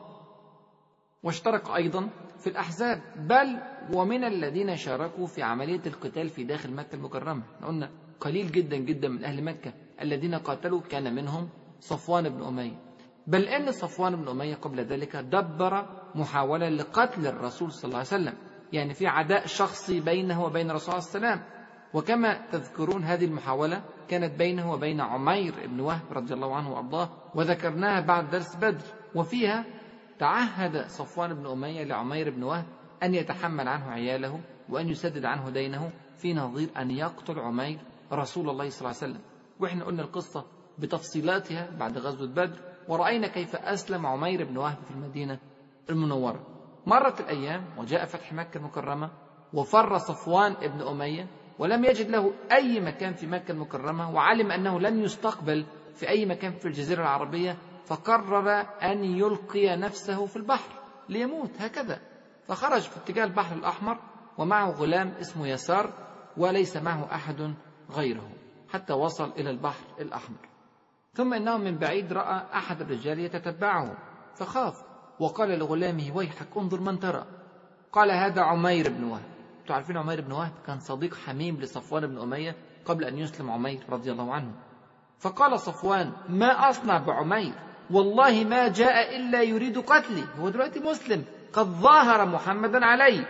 واشترك أيضا في الأحزاب، بل ومن الذين شاركوا في عملية القتال في داخل مكة المكرمة. قلنا قليل جدا جدا من أهل مكة الذين قاتلوا كان منهم صفوان بن أمية، بل إن صفوان بن أمية قبل ذلك دبر محاولة لقتل الرسول صلى الله عليه وسلم، يعني في عداء شخصي بينه وبين الرسول صلى الله عليه وسلم. وكما تذكرون هذه المحاولة كانت بينه وبين عمير بن وهب رضي الله عنه وأرضاه، وذكرناها بعد درس بدر، وفيها تعهد صفوان بن أمية لعمير بن وهب أن يتحمل عنه عياله وأن يسدد عنه دينه في نظير أن يقتل عمير رسول الله صلى الله عليه وسلم. وإحنا قلنا القصة بتفصيلاتها بعد غزوة بدر، ورأينا كيف أسلم عمير بن وهب في المدينة المنورة. مرت الأيام وجاء فتح مكة المكرمة، وفر صفوان بن أمية ولم يجد له أي مكان في مكة المكرمة، وعلم أنه لن يستقبل في أي مكان في الجزيرة العربية، فقرر أن يلقي نفسه في البحر ليموت هكذا. فخرج في اتجاه البحر الأحمر ومعه غلام اسمه يسار وليس معه أحد غيره حتى وصل إلى البحر الأحمر. ثم إنه من بعيد رأى أحد الرجال يتتبعه فخاف وقال لغلامه ويحك انظر من ترى. قال هذا عمير بن وهب. تعرفين عمير بن وهب كان صديق حميم لصفوان بن أمية قبل أن يسلم عمير رضي الله عنه. فقال صفوان ما أصنع بعمير، والله ما جاء إلا يريد قتلي، هو دلوقتي مسلم قد ظاهر محمدا علي.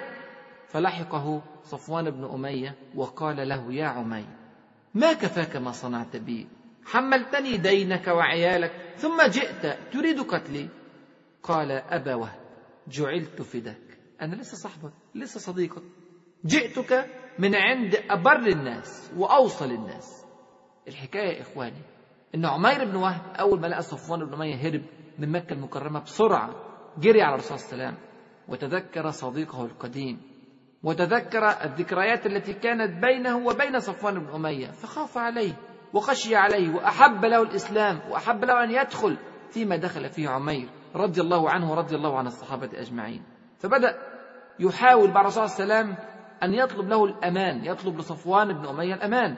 فلحقه صفوان بن أمية وقال له يا عمير ما كفاك ما صنعت بي، حملتني دينك وعيالك ثم جئت تريد قتلي. قال أبا وهب جعلت فداك، أنا لسه صاحبك لسه صديقك، جئتك من عند أبر الناس وأوصل الناس. الحكاية يا إخواني إن عمير بن وهب أول ما لقى صفوان بن أمية هرب من مكة المكرمة بسرعة جري على الرسول صلى الله عليه وسلم وتذكر صديقه القديم وتذكر الذكريات التي كانت بينه وبين صفوان بن أمية فخاف عليه وخشي عليه وأحب له الإسلام وأحب له أن يدخل فيما دخل فيه عمير رضي الله عنه ورضي الله عن الصحابة أجمعين. فبدأ يحاول مع الرسول صلى الله عليه وسلم أن يطلب له الأمان، يطلب لصفوان بن أمية الأمان.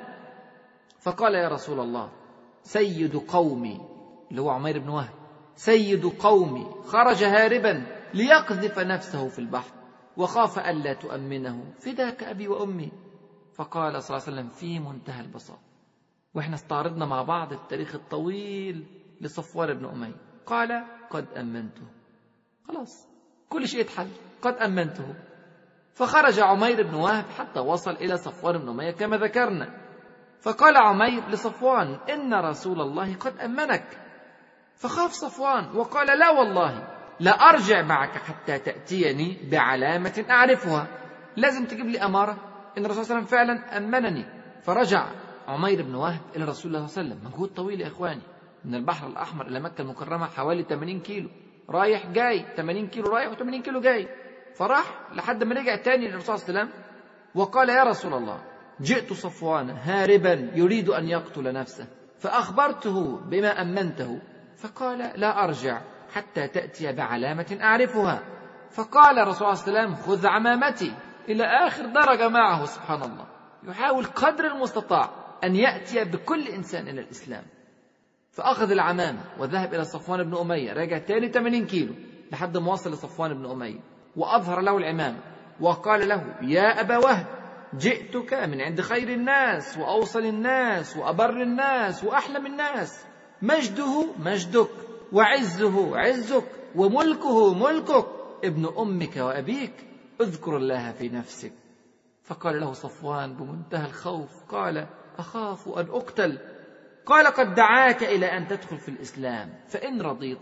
فقال يا رسول الله سيد قومي اللي هو عمير بن وهب سيد قومي خرج هاربا ليقذف نفسه في البحر وخاف ألا تؤمنه، فداك أبي وأمي. فقال صلى الله عليه وسلم في منتهى البساطة، وإحنا استعرضنا مع بعض التاريخ الطويل لصفوان بن أمية، قال قد أمنته، خلاص كل شيء اتحل، قد أمنته. فخرج عمير بن وهب حتى وصل إلى صفوان بن أمية كما ذكرنا. فقال عمير لصفوان إن رسول الله قد أمنك. فخاف صفوان وقال لا والله لا أرجع معك حتى تأتيني بعلامة أعرفها، لازم تجيب لي أمارة إن الرسول صلى الله عليه وسلم فعلا أمنني. فرجع عمير بن وهب إلى رسول الله صلى الله عليه وسلم، مجهود طويل يا إخواني، من البحر الأحمر إلى مكة المكرمة حوالي ثمانين كيلو رايح جاي، ثمانين كيلو رايح و80 كيلو جاي. فراح لحد ما رجع تاني للرسول صلى الله عليه وسلم وقال يا رسول الله جئت صفوان هاربا يريد أن يقتل نفسه فأخبرته بما أمنته، فقال لا أرجع حتى تأتي بعلامة أعرفها. فقال الرسول صلى الله عليه وسلم خذ عمامتي، إلى آخر درجة معه. سبحان الله، يحاول قدر المستطاع أن يأتي بكل إنسان إلى الإسلام. فأخذ العمامة وذهب إلى صفوان بن أمية، رجع تاني ثمانين كيلو لحد ما وصل لصفوان بن أمية وأظهر له العمامة وقال له يا أبا وهب جئتك من عند خير الناس وأوصل الناس وأبر الناس وأحلم الناس، مجده مجدك وعزه عزك وملكه ملكك، ابن أمك وأبيك، اذكر الله في نفسك. فقال له صفوان بمنتهى الخوف قال أخاف أن أقتل. قال قد دعاك إلى أن تدخل في الإسلام فإن رضيت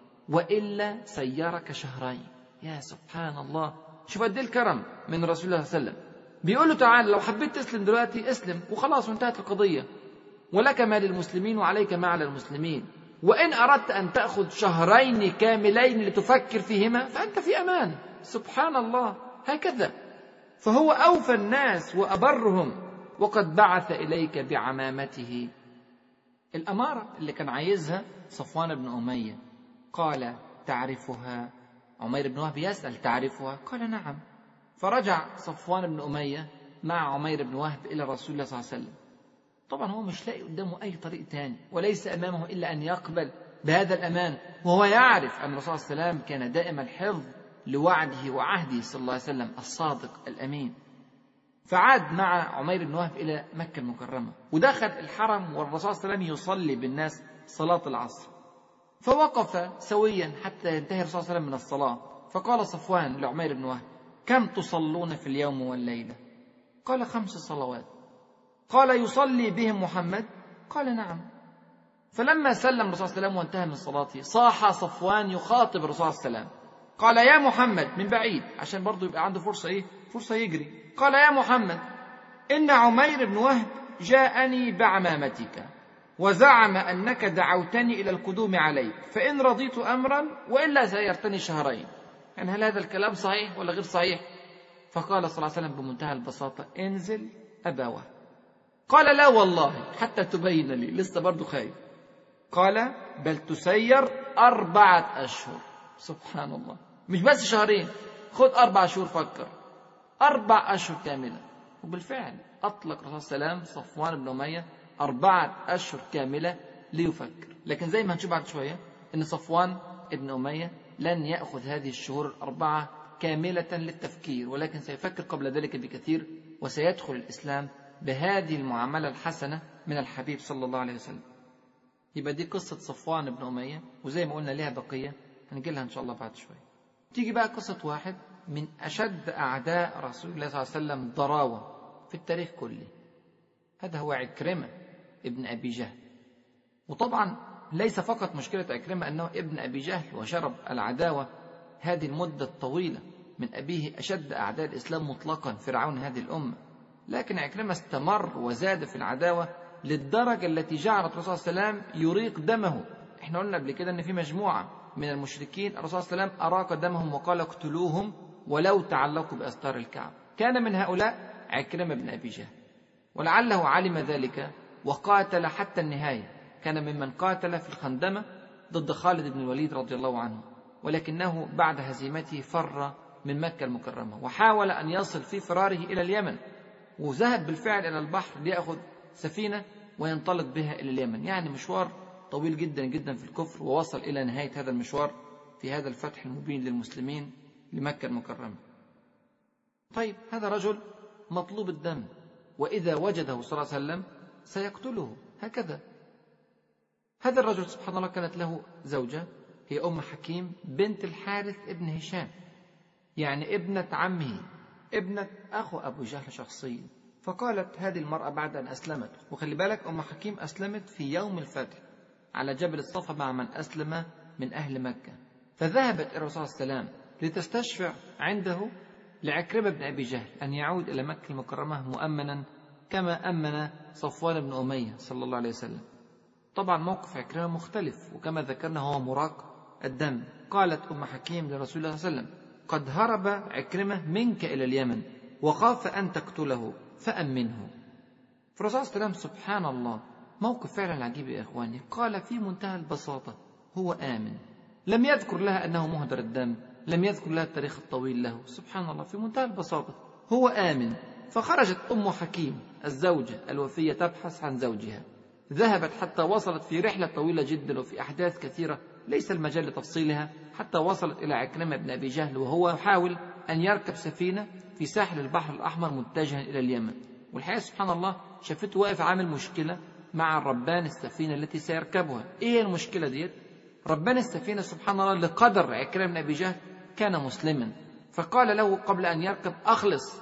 وإلا سيرك شهرين. يا سبحان الله، شوف قد ايه الكرم من رسول الله صلى الله عليه وسلم. بيقول له تعال لو حبيت تسلم دلوقتي اسلم وخلاص وانتهت القضية، ولك ما للمسلمين وعليك ما على المسلمين، وإن أردت أن تأخذ شهرين كاملين لتفكر فيهما فأنت في أمان. سبحان الله، هكذا. فهو أوفى الناس وأبرهم، وقد بعث إليك بعمامته. الأمارة اللي كان عايزها صفوان بن أمية قال تعرفها؟ عمير بن وهب يسأل تعرفها؟ قال نعم. فرجع صفوان بن أمية مع عمير بن وهب إلى رسول الله صلى الله عليه وسلم. طبعا هو مش لاقي قدامه أي طريق تاني، وليس أمامه إلا أن يقبل بهذا الأمان، وهو يعرف أن الرسول صلى الله عليه وسلم كان دائم الحفظ لوعده وعهده صلى الله عليه وسلم الصادق الأمين. فعاد مع عمير بن وهب إلى مكة المكرمة ودخل الحرم، والرسول صلى الله عليه وسلم يصلي بالناس صلاة العصر. فوقف سويا حتى ينتهي الرسول صلى الله عليه وسلم من الصلاة. فقال صفوان لعمير بن وهب كم تصلون في اليوم والليلة؟ قال خمس صلوات. قال يصلي بهم محمد؟ قال نعم. فلما سلم الرسول صلى الله عليه وسلم وانتهى من صلاته صاح صفوان يخاطب الرسول صلى الله عليه وسلم، قال يا محمد، من بعيد عشان برضو يبقى عنده فرصة إيه؟ فرصة يجري. قال يا محمد إن عمير بن وهب جاءني بعمامتك وزعم أنك دعوتني إلى القدوم عليك، فإن رضيت أمرا وإلا سيرتني شهرين. يعني هل هذا الكلام صحيح ولا غير صحيح؟ فقال صلى الله عليه وسلم بمنتهى البساطة انزل أبا وهب. قال لا والله حتى تبين لي، لسه برضو خايف. قال بل تسير أربعة أشهر. سبحان الله، مش بس شهرين، خد أربع شهور فكر، أربع أشهر كاملة. وبالفعل أطلق الرسول صلى الله عليه وسلم صفوان بن أمية أربعة أشهر كاملة ليفكر. لكن زي ما هنشوف بعد شوية إن صفوان بن أمية لن يأخذ هذه الشهور الأربعة كاملة للتفكير، ولكن سيفكر قبل ذلك بكثير، وسيدخل الإسلام بهذه المعاملة الحسنة من الحبيب صلى الله عليه وسلم. يبقى دي قصة صفوان بن أمية، وزي ما قلنا لها بقية هنجي لها إن شاء الله بعد شوية. تيجي بقى قصة واحد من أشد أعداء رسول الله صلى الله عليه وسلم ضراوة في التاريخ كله، هذا هو عكرمة ابن أبي جهل. وطبعا ليس فقط مشكلة عكرمة أنه ابن أبي جهل وشرب العداوة هذه المدة الطويلة من أبيه أشد أعداء الإسلام مطلقا فرعون هذه الأمة، لكن عكرمة استمر وزاد في العداوة للدرجة التي جعلت الرسول صلى الله عليه وسلم يريق دمه. احنا قلنا قبل كده أن في مجموعة من المشركين الرسول صلى الله عليه وسلم أراق دمهم وقال اقتلوهم ولو تعلقوا بأستار الكعبة. كان من هؤلاء عكرمة بن أبي جهل، ولعله علم ذلك وقاتل حتى النهاية. كان ممن قاتل في الخندمة ضد خالد بن الوليد رضي الله عنه، ولكنه بعد هزيمته فر من مكة المكرمة وحاول أن يصل في فراره إلى اليمن، وذهب بالفعل إلى البحر ليأخذ سفينة وينطلق بها إلى اليمن، يعني مشوار طويل جدا جدا في الكفر، ووصل إلى نهاية هذا المشوار في هذا الفتح المبين للمسلمين لمكة المكرمة. طيب هذا رجل مطلوب الدم، وإذا وجده صلى الله عليه وسلم سيقتله هكذا. هذا الرجل سبحان الله كانت له زوجة هي أم حكيم بنت الحارث ابن هشام، يعني ابنة عمه، ابنة أخو أبو جهل شخصيا. فقالت هذه المرأة بعد أن أسلمت، وخلي بالك أم حكيم أسلمت في يوم الفتح على جبل الصفا مع من أسلم من أهل مكة، فذهبت إلى الرسول صلى الله عليه وسلم لتستشفع عنده لعكرمة بن أبي جهل أن يعود إلى مكة المكرمة مؤمنا كما أمن صفوان بن أمية صلى الله عليه وسلم. طبعا موقف عكرمة مختلف، وكما ذكرنا هو مراق الدم. قالت أم حكيم لرسول الله صلى الله عليه وسلم قد هرب عكرمة منك إلى اليمن وخاف أن تقتله فأمنه. فالرسول صلى الله عليه وسلم سبحان الله موقف فعلا عجيب يا إخواني، قال في منتهى البساطة هو آمن، لم يذكر لها أنه مهدر الدم، لم يذكر لها التاريخ الطويل له، سبحان الله في منتهى البساطة هو آمن. فخرجت أم حكيم الزوجة الوفية تبحث عن زوجها، ذهبت حتى وصلت في رحلة طويلة جدا وفي أحداث كثيرة ليس المجال لتفصيلها، حتى وصلت إلى عكرمة بن أبي جهل وهو يحاول أن يركب سفينة في ساحل البحر الأحمر متجها إلى اليمن. والحقيقة سبحان الله شافته واقف عامل مشكلة مع ربان السفينة التي سيركبها. إيه المشكلة ديت؟ ربان السفينة سبحان الله لقدر عكرمة بن أبي جهل كان مسلما، فقال له قبل أن يركب أخلص.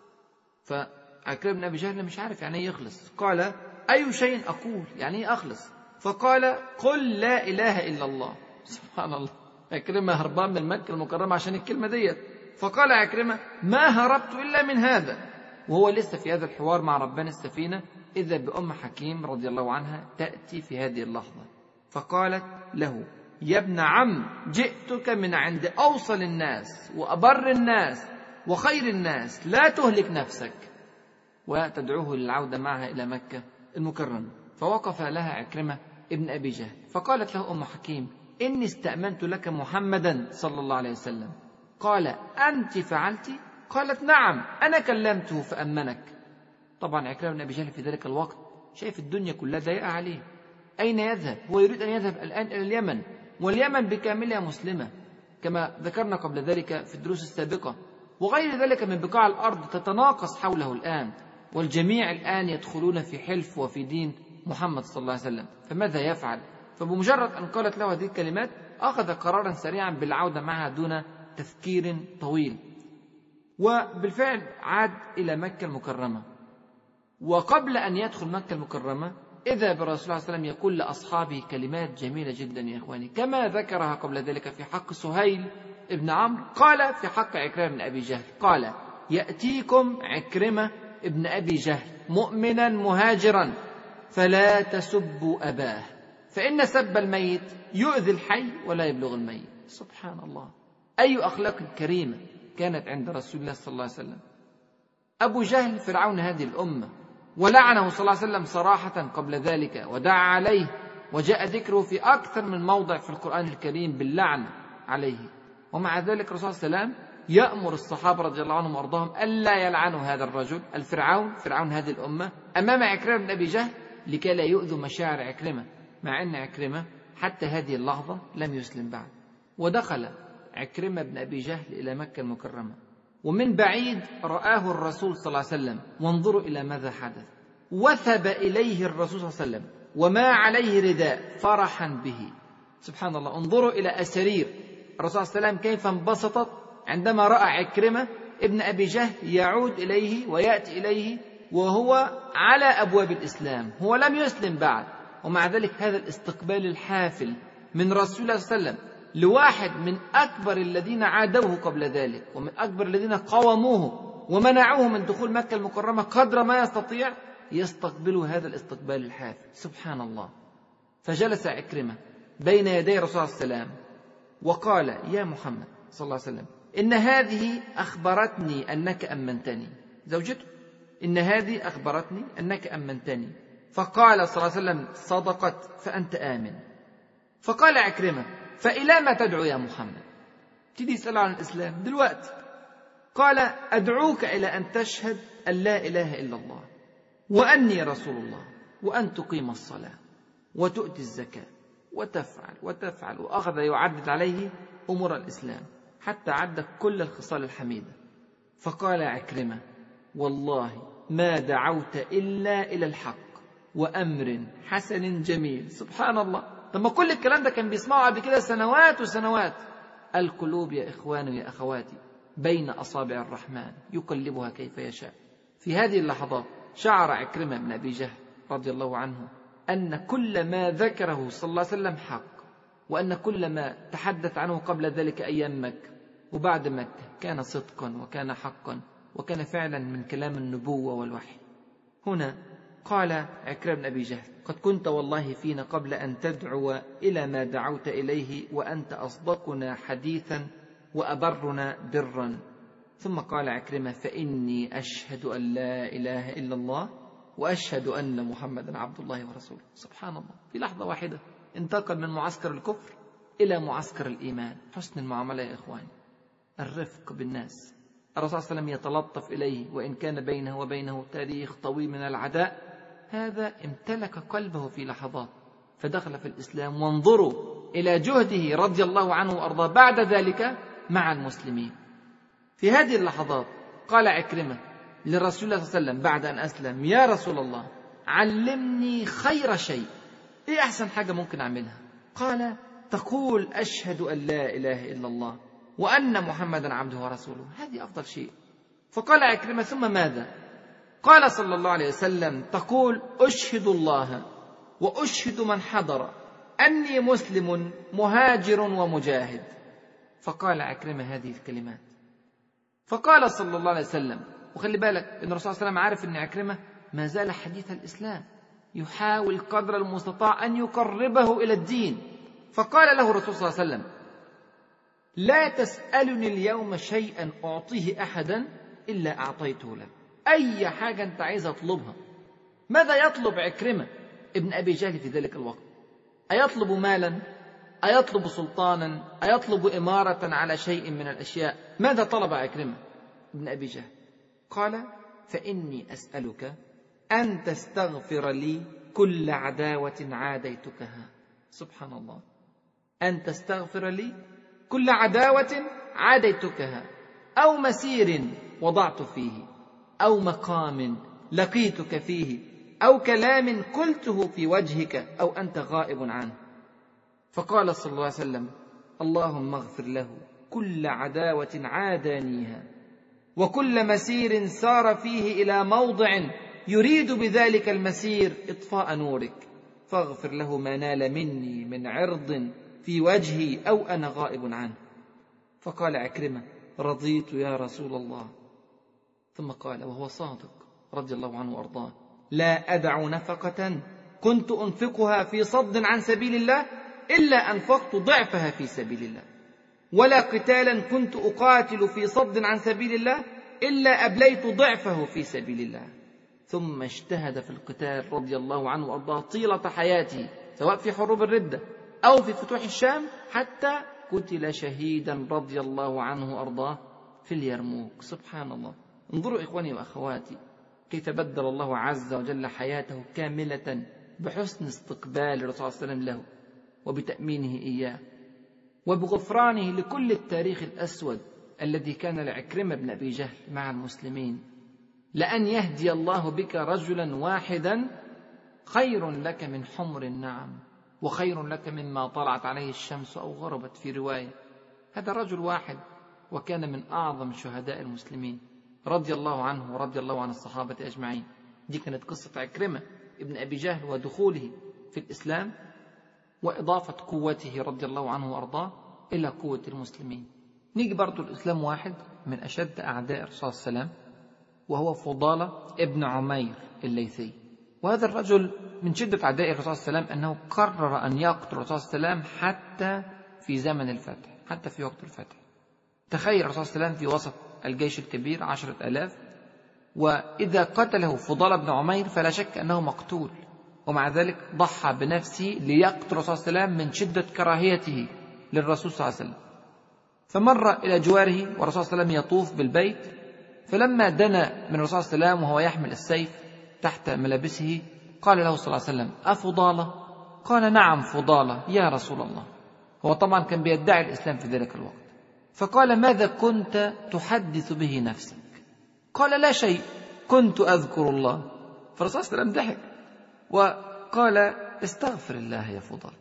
فعكرمة بن أبي جهل مش عارف يعني يخلص، قال أي شيء أقول يعني أخلص؟ فقال قل لا إله إلا الله. سبحان الله، عكرمة هربان من مكة المكرمة عشان الكلمة ديت. فقال عكرمة ما هربت إلا من هذا، وهو لسه في هذا الحوار مع ربان السفينة، إذا بأم حكيم رضي الله عنها تأتي في هذه اللحظة، فقالت له يا ابن عم جئتك من عند أوصل الناس وأبر الناس وخير الناس، لا تهلك نفسك، وتدعوه للعودة معها إلى مكة المكرمة. فوقف لها عكرمة ابن أبي جهل، فقالت له أم حكيم إني استأمنت لك محمدا صلى الله عليه وسلم. قال أنت فعلت؟ قالت نعم أنا كلمته فأمنك. طبعا عكرمة بن أبي جهل في ذلك الوقت شايف الدنيا كلها ضيقة عليه، أين يذهب؟ هو يريد أن يذهب الآن إلى اليمن، واليمن بكاملها مسلمة كما ذكرنا قبل ذلك في الدروس السابقة، وغير ذلك من بقاع الأرض تتناقص حوله الآن، والجميع الآن يدخلون في حلف وفي دين محمد صلى الله عليه وسلم، فماذا يفعل؟ فبمجرد أن قالت له هذه الكلمات أخذ قرارا سريعا بالعودة معها دون تفكير طويل، وبالفعل عاد إلى مكة المكرمة. وقبل أن يدخل مكة المكرمة إذا برسول الله صلى الله عليه وسلم يقول لأصحابه كلمات جميلة جدا يا إخواني، كما ذكرها قبل ذلك في حق سهيل ابن عمرو، قال في حق عكرمة بن أبي جهل، قال يأتيكم عكرمة ابن أبي جهل مؤمنا مهاجرا فلا تسبوا أباه، فإن سب الميت يؤذي الحي ولا يبلغ الميت. سبحان الله، أي أخلاق كريمة كانت عند رسول الله صلى الله عليه وسلم. أبو جهل فرعون هذه الأمة، ولعنه صلى الله عليه وسلم صراحة قبل ذلك ودعا عليه، وجاء ذكره في أكثر من موضع في القرآن الكريم باللعنة عليه، ومع ذلك الرسول صلى الله عليه وسلم يأمر الصحابة رضي الله عنهم وأرضاهم ألا يلعنوا هذا الرجل الفرعون، فرعون هذه الأمة، أمام عكرمة بن أبي جهل لكي لا يؤذوا مشاعر عكرمة، مع أن عكرمة حتى هذه اللحظة لم يسلم بعد. ودخل عكرمة بن أبي جهل إلى مكة المكرمة، ومن بعيد رآه الرسول صلى الله عليه وسلم، وانظروا إلى ماذا حدث. وثب إليه الرسول صلى الله عليه وسلم وما عليه رداء فرحا به. سبحان الله، انظروا إلى أسرير الرسول صلى الله عليه وسلم كيف انبسطت عندما رأى عكرمة ابن أبي جهل يعود إليه ويأتي إليه وهو على أبواب الإسلام، هو لم يسلم بعد، ومع ذلك هذا الاستقبال الحافل من رسول الله صلى الله عليه وسلم لواحد من أكبر الذين عادوه قبل ذلك، ومن أكبر الذين قاوموه ومنعوه من دخول مكة المكرمة قدر ما يستطيع، يستقبله هذا الاستقبال الحافل. سبحان الله. فجلس عكرمة بين يدي رسول الله صلى الله عليه وسلم وقال: يا محمد صلى الله عليه وسلم، إن هذه أخبرتني أنك أمنتني، زوجته، إن هذه أخبرتني أنك أمنتني. فقال صلى الله عليه وسلم: صدقت فأنت آمن. فقال عكرمة: فإلى ما تدعو يا محمد؟ تدي يسأل عن الإسلام دلوقتي. قال: أدعوك إلى أن تشهد أن لا إله إلا الله وأني رسول الله، وأن تقيم الصلاة وتؤتي الزكاة وتفعل وتفعل، وأخذ يعدد عليه أمور الإسلام حتى عد كل الخصال الحميدة. فقال عكرمة: والله ما دعوت إلا إلى الحق وأمر حسن جميل. سبحان الله. طب ما كل الكلام ده كان بيسمعه قبل كده سنوات وسنوات. القلوب يا إخواني يا أخواتي بين أصابع الرحمن يقلبها كيف يشاء. في هذه اللحظات شعر عكرمة بن أبي جهل رضي الله عنه أن كل ما ذكره صلى الله عليه وسلم حق، وأن كل ما تحدث عنه قبل ذلك أيام مكة وبعد مكة كان صدقا وكان حقا وكان فعلا من كلام النبوة والوحي. هنا قال عكرمة بن أبي جهل: قد كنت والله فينا قبل أن تدعو إلى ما دعوت إليه، وأنت أصدقنا حديثا وأبرنا برا. ثم قال عكرمة: فإني أشهد أن لا إله إلا الله وأشهد أن محمدا عبد الله ورسوله. سبحان الله، في لحظة واحدة انتقل من معسكر الكفر إلى معسكر الإيمان. حسن المعاملة يا إخواني، الرفق بالناس. الرسول صلى الله عليه وسلم يتلطف إليه وإن كان بينه وبينه تاريخ طويل من العداء، هذا امتلك قلبه في لحظات فدخل في الإسلام. وانظروا إلى جهده رضي الله عنه وأرضاه بعد ذلك مع المسلمين. في هذه اللحظات قال عكرمة لرسول الله صلى الله عليه وسلم بعد أن أسلم: يا رسول الله، علمني خير شيء. إيه أحسن حاجة ممكن أعملها؟ قال: تقول أشهد أن لا إله إلا الله وأن محمدا عبده ورسوله، هذه أفضل شيء. فقال عكرمة: ثم ماذا؟ قال صلى الله عليه وسلم: تقول أشهد الله وأشهد من حضر أني مسلم مهاجر ومجاهد. فقال عكرمة هذه الكلمات. فقال صلى الله عليه وسلم، وخلي بالك أن الرسول صلى الله عليه وسلم عارف أن عكرمة ما زال حديث الإسلام، يحاول قدر المستطاع أن يقربه إلى الدين. فقال له الرسول صلى الله عليه وسلم: لا تسألني اليوم شيئا أعطيه أحدا إلا أعطيته له. أي حاجة أنت عايز أطلبها. ماذا يطلب عكرمة ابن أبي جهل في ذلك الوقت؟ أيطلب مالا؟ أيطلب سلطانا؟ أيطلب إمارة على شيء من الأشياء؟ ماذا طلب عكرمة ابن أبي جهل؟ قال: فإني أسألك أن تستغفر لي كل عداوة عاديتكها. سبحان الله، أن تستغفر لي كل عداوة عاديتكها، أو مسير وضعت فيه، أو مقام لقيتك فيه، أو كلام قلته في وجهك أو أنت غائب عنه. فقال صلى الله عليه وسلم: اللهم اغفر له كل عداوة عادانيها، وكل مسير سار فيه إلى موضع يريد بذلك المسير إطفاء نورك، فاغفر له ما نال مني من عرض في وجهي أو أنا غائب عنه. فقال عكرمة: رضيت يا رسول الله. ثم قال وهو صادق رضي الله عنه وأرضاه: لا أدع نفقة كنت أنفقها في صد عن سبيل الله إلا أنفقت ضعفها في سبيل الله، ولا قتالا كنت أقاتل في صد عن سبيل الله إلا أبليت ضعفه في سبيل الله. ثم اجتهد في القتال رضي الله عنه وأرضاه طيلة حياته، سواء في حروب الردة أو في فتوح الشام، حتى قتل شهيدا رضي الله عنه وأرضاه في اليرموك. سبحان الله. انظروا إخواني وأخواتي كيف بدل الله عز وجل حياته كاملة بحسن استقبال الرسول صلى الله عليه وسلم له وبتأمينه إياه وبغفرانه لكل التاريخ الأسود الذي كان لعكرمة بن أبي جهل مع المسلمين. لأن يهدي الله بك رجلا واحدا خير لك من حمر النعم وخير لك مما طلعت عليه الشمس أو غربت في رواية. هذا رجل واحد وكان من أعظم شهداء المسلمين رضي الله عنه ورضي الله عن الصحابة أجمعين. دي كانت قصة عكرمة ابن أبي جهل ودخوله في الإسلام وإضافة قوته رضي الله عنه وأرضاه إلى قوة المسلمين. نيجي برضو الإسلام واحد من أشد أعداء الرسول صلى الله عليه وسلم وهو فضالة ابن عمير الليثي. وهذا الرجل من شدة أعداء الرسول صلى الله عليه وسلم أنه قرر أن يقتل الرسول صلى الله عليه وسلم حتى في زمن الفتح، حتى في وقت الفتح. تخيل الرسول صلى الله عليه وسلم في وسط الجيش الكبير عشرة آلاف، وإذا قتله فضالة بن عمير فلا شك أنه مقتول، ومع ذلك ضحى بنفسه ليقتل الرسول صلى الله عليه وسلم من شدة كراهيته للرسول صلى الله عليه وسلم. فمر إلى جواره والرسول صلى الله عليه وسلم يطوف بالبيت، فلما دنا من الرسول صلى الله عليه وسلم وهو يحمل السيف تحت ملابسه قال له صلى الله عليه وسلم: أفضالة؟ قال: نعم فضالة يا رسول الله. هو طبعا كان بيدعي الإسلام في ذلك الوقت. فقال: ماذا كنت تحدث به نفسك؟ قال: لا شيء، كنت أذكر الله. فالرسول صلى الله عليه وسلم ضحك وقال: استغفر الله يا فضالة.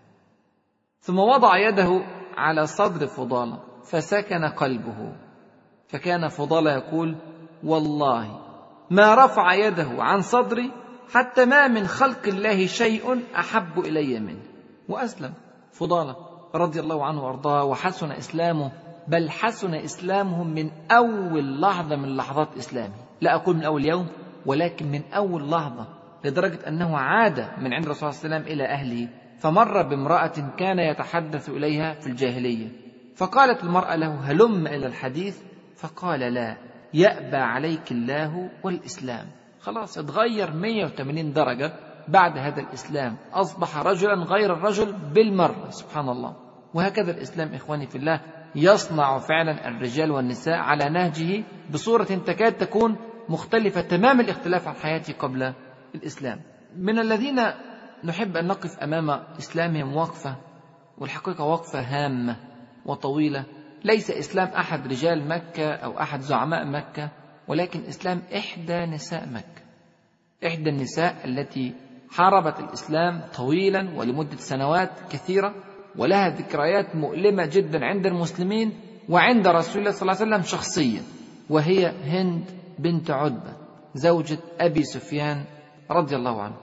ثم وضع يده على صدر فضالة فسكن قلبه، فكان فضالة يقول: والله ما رفع يده عن صدري حتى ما من خلق الله شيء أحب إلي منه. وأسلم فضالة رضي الله عنه وأرضاه وحسن إسلامه، بل حسن إسلامه من أول لحظة من لحظات إسلامه. لا أقول من أول يوم، ولكن من أول لحظة، لدرجة أنه عاد من عند الرسول صلى الله عليه وسلم إلى أهله، فمر بامرأة كان يتحدث إليها في الجاهلية، فقالت المرأة له: هلم إلى الحديث؟ فقال: لا، يأبى عليك الله والإسلام. خلاص اتغير مئة وثمانين درجة بعد هذا الإسلام، أصبح رجلا غير الرجل بالمرة. سبحان الله. وهكذا الإسلام إخواني في الله يصنع فعلا الرجال والنساء على نهجه بصورة تكاد تكون مختلفة تمام الاختلاف عن حياته قبل الإسلام. من الذين نحب أن نقف أمام إسلامهم وقفة، والحقيقة وقفة هامة وطويلة، ليس إسلام أحد رجال مكة أو أحد زعماء مكة، ولكن إسلام إحدى نساء مكة، إحدى النساء التي حاربت الإسلام طويلا ولمدة سنوات كثيرة، ولها ذكريات مؤلمة جدا عند المسلمين وعند رسول الله صلى الله عليه وسلم شخصيا، وهي هند بنت عتبة زوجة أبي سفيان رضي الله عنه.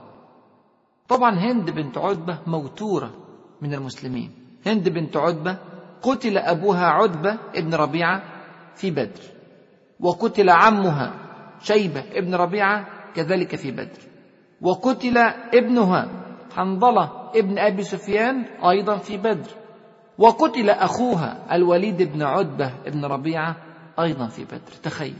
طبعا هند بنت عتبة موتورة من المسلمين. هند بنت عتبة قتل أبوها عتبة ابن ربيعة في بدر، وقتل عمها شيبة ابن ربيعة كذلك في بدر، وقتل ابنها حنظلة ابن أبي سفيان أيضا في بدر، وقتل أخوها الوليد بن عتبة ابن ربيعة أيضا في بدر. تخيل،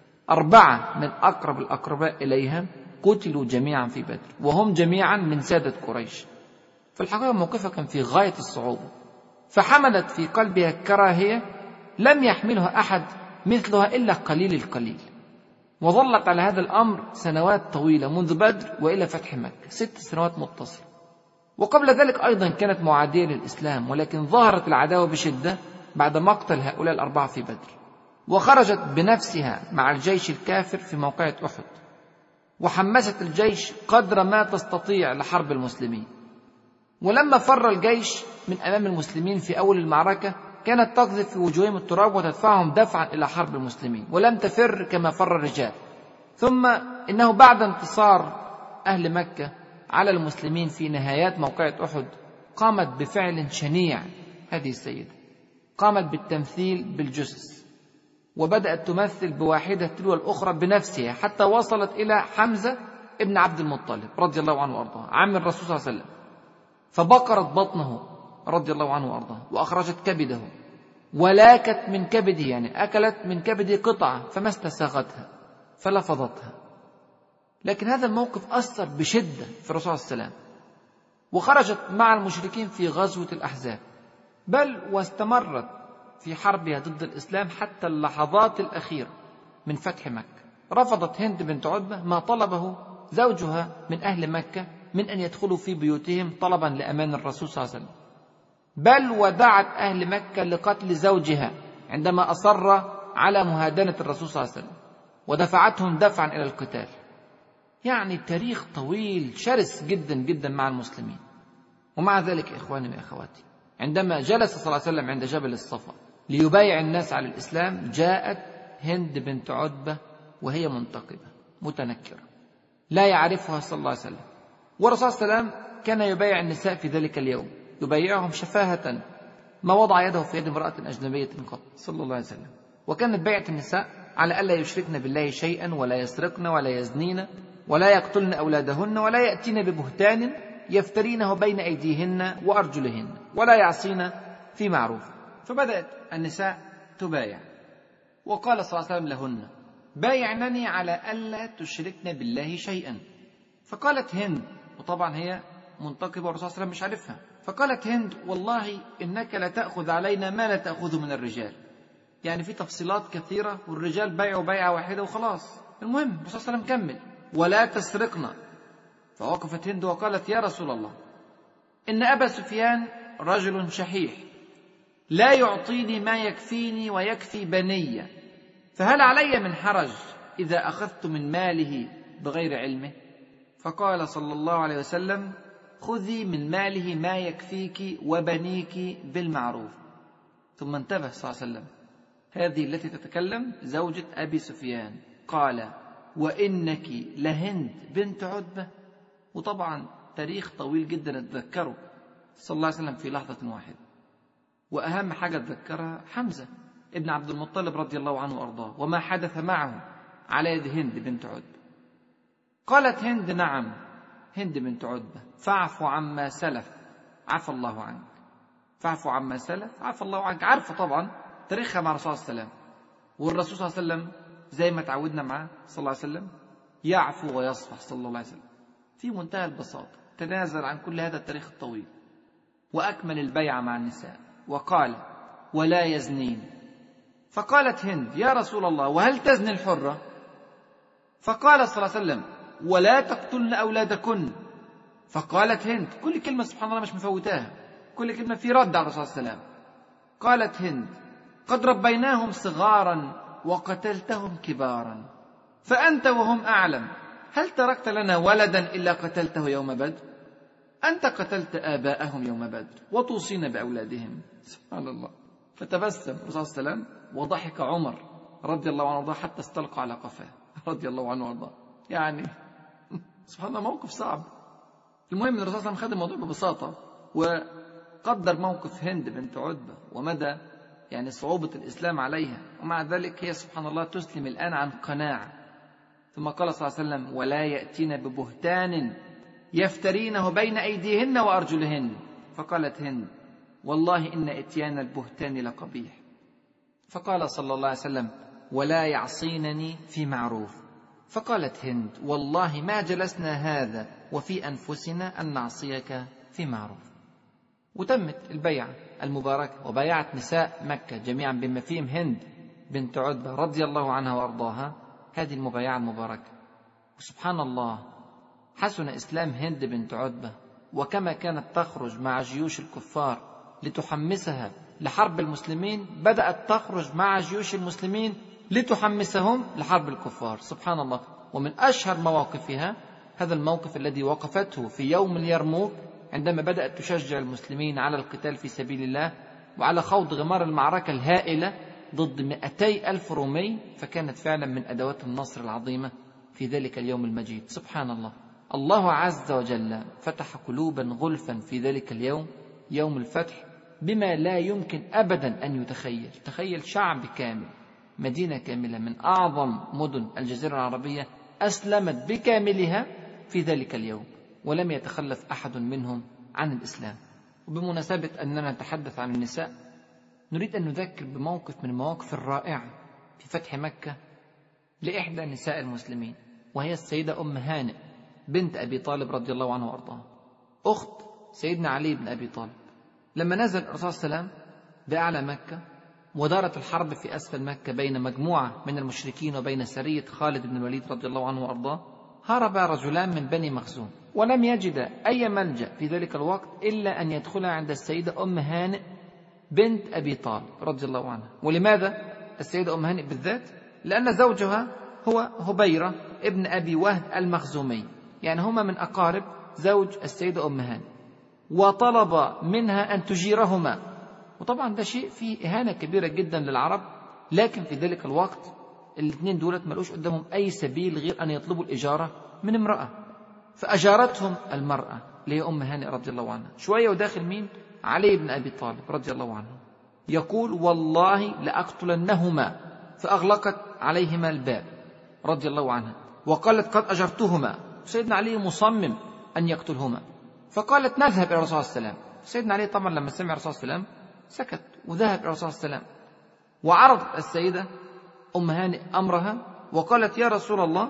أربعة من أقرب الأقرباء إليها قتلوا جميعا في بدر، وهم جميعا من سادة قريش. فالحقيقة موقفها كان في غاية الصعوبة، فحملت في قلبها كراهية لم يحملها أحد مثلها إلا قليل القليل، وظلت على هذا الأمر سنوات طويلة منذ بدر وإلى فتح مكة، ست سنوات متصلة. وقبل ذلك أيضا كانت معادية للإسلام، ولكن ظهرت العداوة بشدة بعد مقتل هؤلاء الأربعة في بدر، وخرجت بنفسها مع الجيش الكافر في موقعة أحد، وحمست الجيش قدر ما تستطيع لحرب المسلمين. ولما فر الجيش من أمام المسلمين في أول المعركة كانت تقذف في وجوههم التراب وتدفعهم دفعا إلى حرب المسلمين، ولم تفر كما فر الرجال. ثم إنه بعد انتصار أهل مكة على المسلمين في نهايات موقعة أحد قامت بفعل شنيع. هذه السيدة قامت بالتمثيل بالجثث، وبدأت تمثل بواحدة تلو الأخرى بنفسها، حتى وصلت إلى حمزة ابن عبد المطلب رضي الله عنه وأرضاه عم الرسول صلى الله عليه وسلم، فبقرت بطنه رضي الله عنه وأرضاه، وأخرجت كبده ولاكت من كبده، يعني أكلت من كبده قطعة فما استساغتها فلفظتها. لكن هذا الموقف أثر بشدة في الرسول صلى الله عليه وسلم، وخرجت مع المشركين في غزوة الأحزاب، بل واستمرت في حربها ضد الإسلام حتى اللحظات الأخيرة من فتح مكة. رفضت هند بنت عتبة ما طلبه زوجها من أهل مكة من أن يدخلوا في بيوتهم طلبا لأمان الرسول صلى الله عليه وسلم، بل ودعت أهل مكة لقتل زوجها عندما أصر على مهادنة الرسول صلى الله عليه وسلم، ودفعتهم دفعا إلى القتال. يعني تاريخ طويل شرس جدا جدا مع المسلمين. ومع ذلك إخواني وأخواتي، عندما جلس صلى الله عليه وسلم عند جبل الصفا ليبايع الناس على الإسلام، جاءت هند بنت عتبة وهي منتقبة متنكرة لا يعرفها صلى الله عليه وسلم. والرسول صلى الله عليه وسلم كان يبايع النساء في ذلك اليوم، يبايعهم شفاهة، ما وضع يده في يد امرأة أجنبية قط صلى الله عليه وسلم. وكانت بيعة النساء على ألا يشركن بالله شيئا، ولا يسرقن، ولا يزنين، ولا يقتلن أولادهن، ولا يأتين ببهتان يفترينه بين أيديهن وأرجلهن، ولا يعصين في معروف. فبدأت النساء تبايع، وقال صلى الله عليه وسلم لهن: بايعنني على ألا تشركن بالله شيئا. فقالت هند، وطبعا هي منتقبة والرسول صلى الله عليه وسلم مش عارفها، فقالت هند: والله إنك لتأخذ علينا ما لا تأخذ من الرجال. يعني في تفصيلات كثيرة، والرجال بيعوا بيعة واحدة وخلاص. المهم الرسول صلى الله عليه وسلم كمل: ولا تسرقنا. فوقفت هند وقالت: يا رسول الله، إن أبا سفيان رجل شحيح لا يعطيني ما يكفيني ويكفي بني، فهل علي من حرج إذا أخذت من ماله بغير علمه؟ فقال صلى الله عليه وسلم: خذي من ماله ما يكفيك وبنيك بالمعروف. ثم انتبه صلى الله عليه وسلم: هذه التي تتكلم زوجة أبي سفيان. قال: وإنك لهند بنت عتبة. وطبعا تاريخ طويل جدا اتذكره صلى الله عليه وسلم في لحظة واحدة، وأهم حاجة اتذكرها حمزة ابن عبد المطلب رضي الله عنه وأرضاه وما حدث معه على يد هند بنت عتبة. قالت هند: نعم هند بنت عتبة، فاعف عما سلف عفى الله عنك. فاعف عما سلف عفى الله عنك. عارفة طبعا تاريخها مع الرسول صلى الله عليه وسلم، والرسول صلى الله عليه وسلم زي ما تعودنا معه صلى الله عليه وسلم يعفو ويصفح صلى الله عليه وسلم في منتهى البساطة. تنازل عن كل هذا التاريخ الطويل وأكمل البيعة مع النساء، وقال: ولا يزنين. فقالت هند: يا رسول الله، وهل تزني الحرة؟ فقال صلى الله عليه وسلم: ولا تقتلن أولادكن. فقالت هند، كل كلمة سبحان الله مش مفوتاها، كل كلمة في رد على الرسول صلى الله عليه وسلم. قالت هند: قد ربيناهم صغارا وقتلتهم كبارا، فأنت وهم أعلم، هل تركت لنا ولدا إلا قتلته يوم بدر؟ أنت قتلت آباءهم يوم بدر وتوصين بأولادهم. سبحان الله. فتبسم الرسول صلى الله عليه وسلم وضحك عمر رضي الله عنه وارضاه حتى استلقى على قفاه رضي الله عنه وارضاه. يعني سبحان الله موقف صعب. المهم ان الرسول صلى الله عليه وسلم خد الموضوع ببساطة، وقدر موقف هند بنت عتبة ومدى يعني صعوبة الإسلام عليها، ومع ذلك هي سبحان الله تسلم الآن عن قناعة. ثم قال صلى الله عليه وسلم: ولا يأتين ببهتان يفترينه بين أيديهن وأرجلهن. فقالت هند: والله إن إتيان البهتان لقبيح. فقال صلى الله عليه وسلم: ولا يعصينني في معروف. فقالت هند: والله ما جلسنا هذا وفي أنفسنا أن نعصيك في معروف. وتمت البيعة المباركة، وبايعت نساء مكة جميعا بما فيهم هند بنت عتبة رضي الله عنها وأرضاها هذه المبايعة المباركة. وسبحان الله حسن إسلام هند بنت عتبة، وكما كانت تخرج مع جيوش الكفار لتحمسها لحرب المسلمين، بدأت تخرج مع جيوش المسلمين لتحمسهم لحرب الكفار. سبحان الله. ومن أشهر مواقفها هذا الموقف الذي وقفته في يوم اليرموك، عندما بدأت تشجع المسلمين على القتال في سبيل الله وعلى خوض غمار المعركة الهائلة ضد مئتي ألف رومي، فكانت فعلا من أدوات النصر العظيمة في ذلك اليوم المجيد. سبحان الله. الله عز وجل فتح قلوبا غلفا في ذلك اليوم، يوم الفتح، بما لا يمكن أبدا أن يتخيل. تخيل شعب كامل، مدينة كاملة من أعظم مدن الجزيرة العربية أسلمت بكاملها في ذلك اليوم، ولم يتخلف أحد منهم عن الإسلام. وبمناسبة أننا نتحدث عن النساء، نريد أن نذكر بموقف من المواقف الرائعة في فتح مكة لإحدى نساء المسلمين، وهي السيدة أم هانئ بنت أبي طالب رضي الله عنه وأرضاه، أخت سيدنا علي بن أبي طالب. لما نزل الرسول صلى الله عليه وسلم بأعلى مكة ودارت الحرب في أسفل مكة بين مجموعة من المشركين وبين سرية خالد بن الوليد رضي الله عنه وأرضاه، هرب رجلان من بني مخزوم ولم يجد أي ملجأ في ذلك الوقت إلا أن يدخل عند السيدة أم هانئ بنت أبي طالب رضي الله عنها. ولماذا السيدة أم هانئ بالذات؟ لأن زوجها هو هبيرة ابن أبي وهب المخزومي، يعني هما من أقارب زوج السيدة أم هانئ، وطلب منها أن تجيرهما. وطبعا ده شيء فيه إهانة كبيرة جدا للعرب، لكن في ذلك الوقت الاثنين دولت ملوش قدامهم أي سبيل غير أن يطلبوا الإجارة من امرأة، فأجارتهم المرأة اللي هي أم هانئ رضي الله عنها. شوية وداخل مين؟ علي بن أبي طالب رضي الله عنه، يقول والله لأقتلنهما، فأغلقت عليهما الباب رضي الله عنها وقالت قد أجرتهما. سيدنا علي مصمم أن يقتلهما، فقالت نذهب إلى الرسول صلى الله عليه وسلم. سيدنا علي طبعا لما سمع الرسول صلى الله عليه وسلم سكت وذهب إلى الرسول صلى الله عليه وسلم، وعرضت السيدة أم هانئ أمرها وقالت يا رسول الله،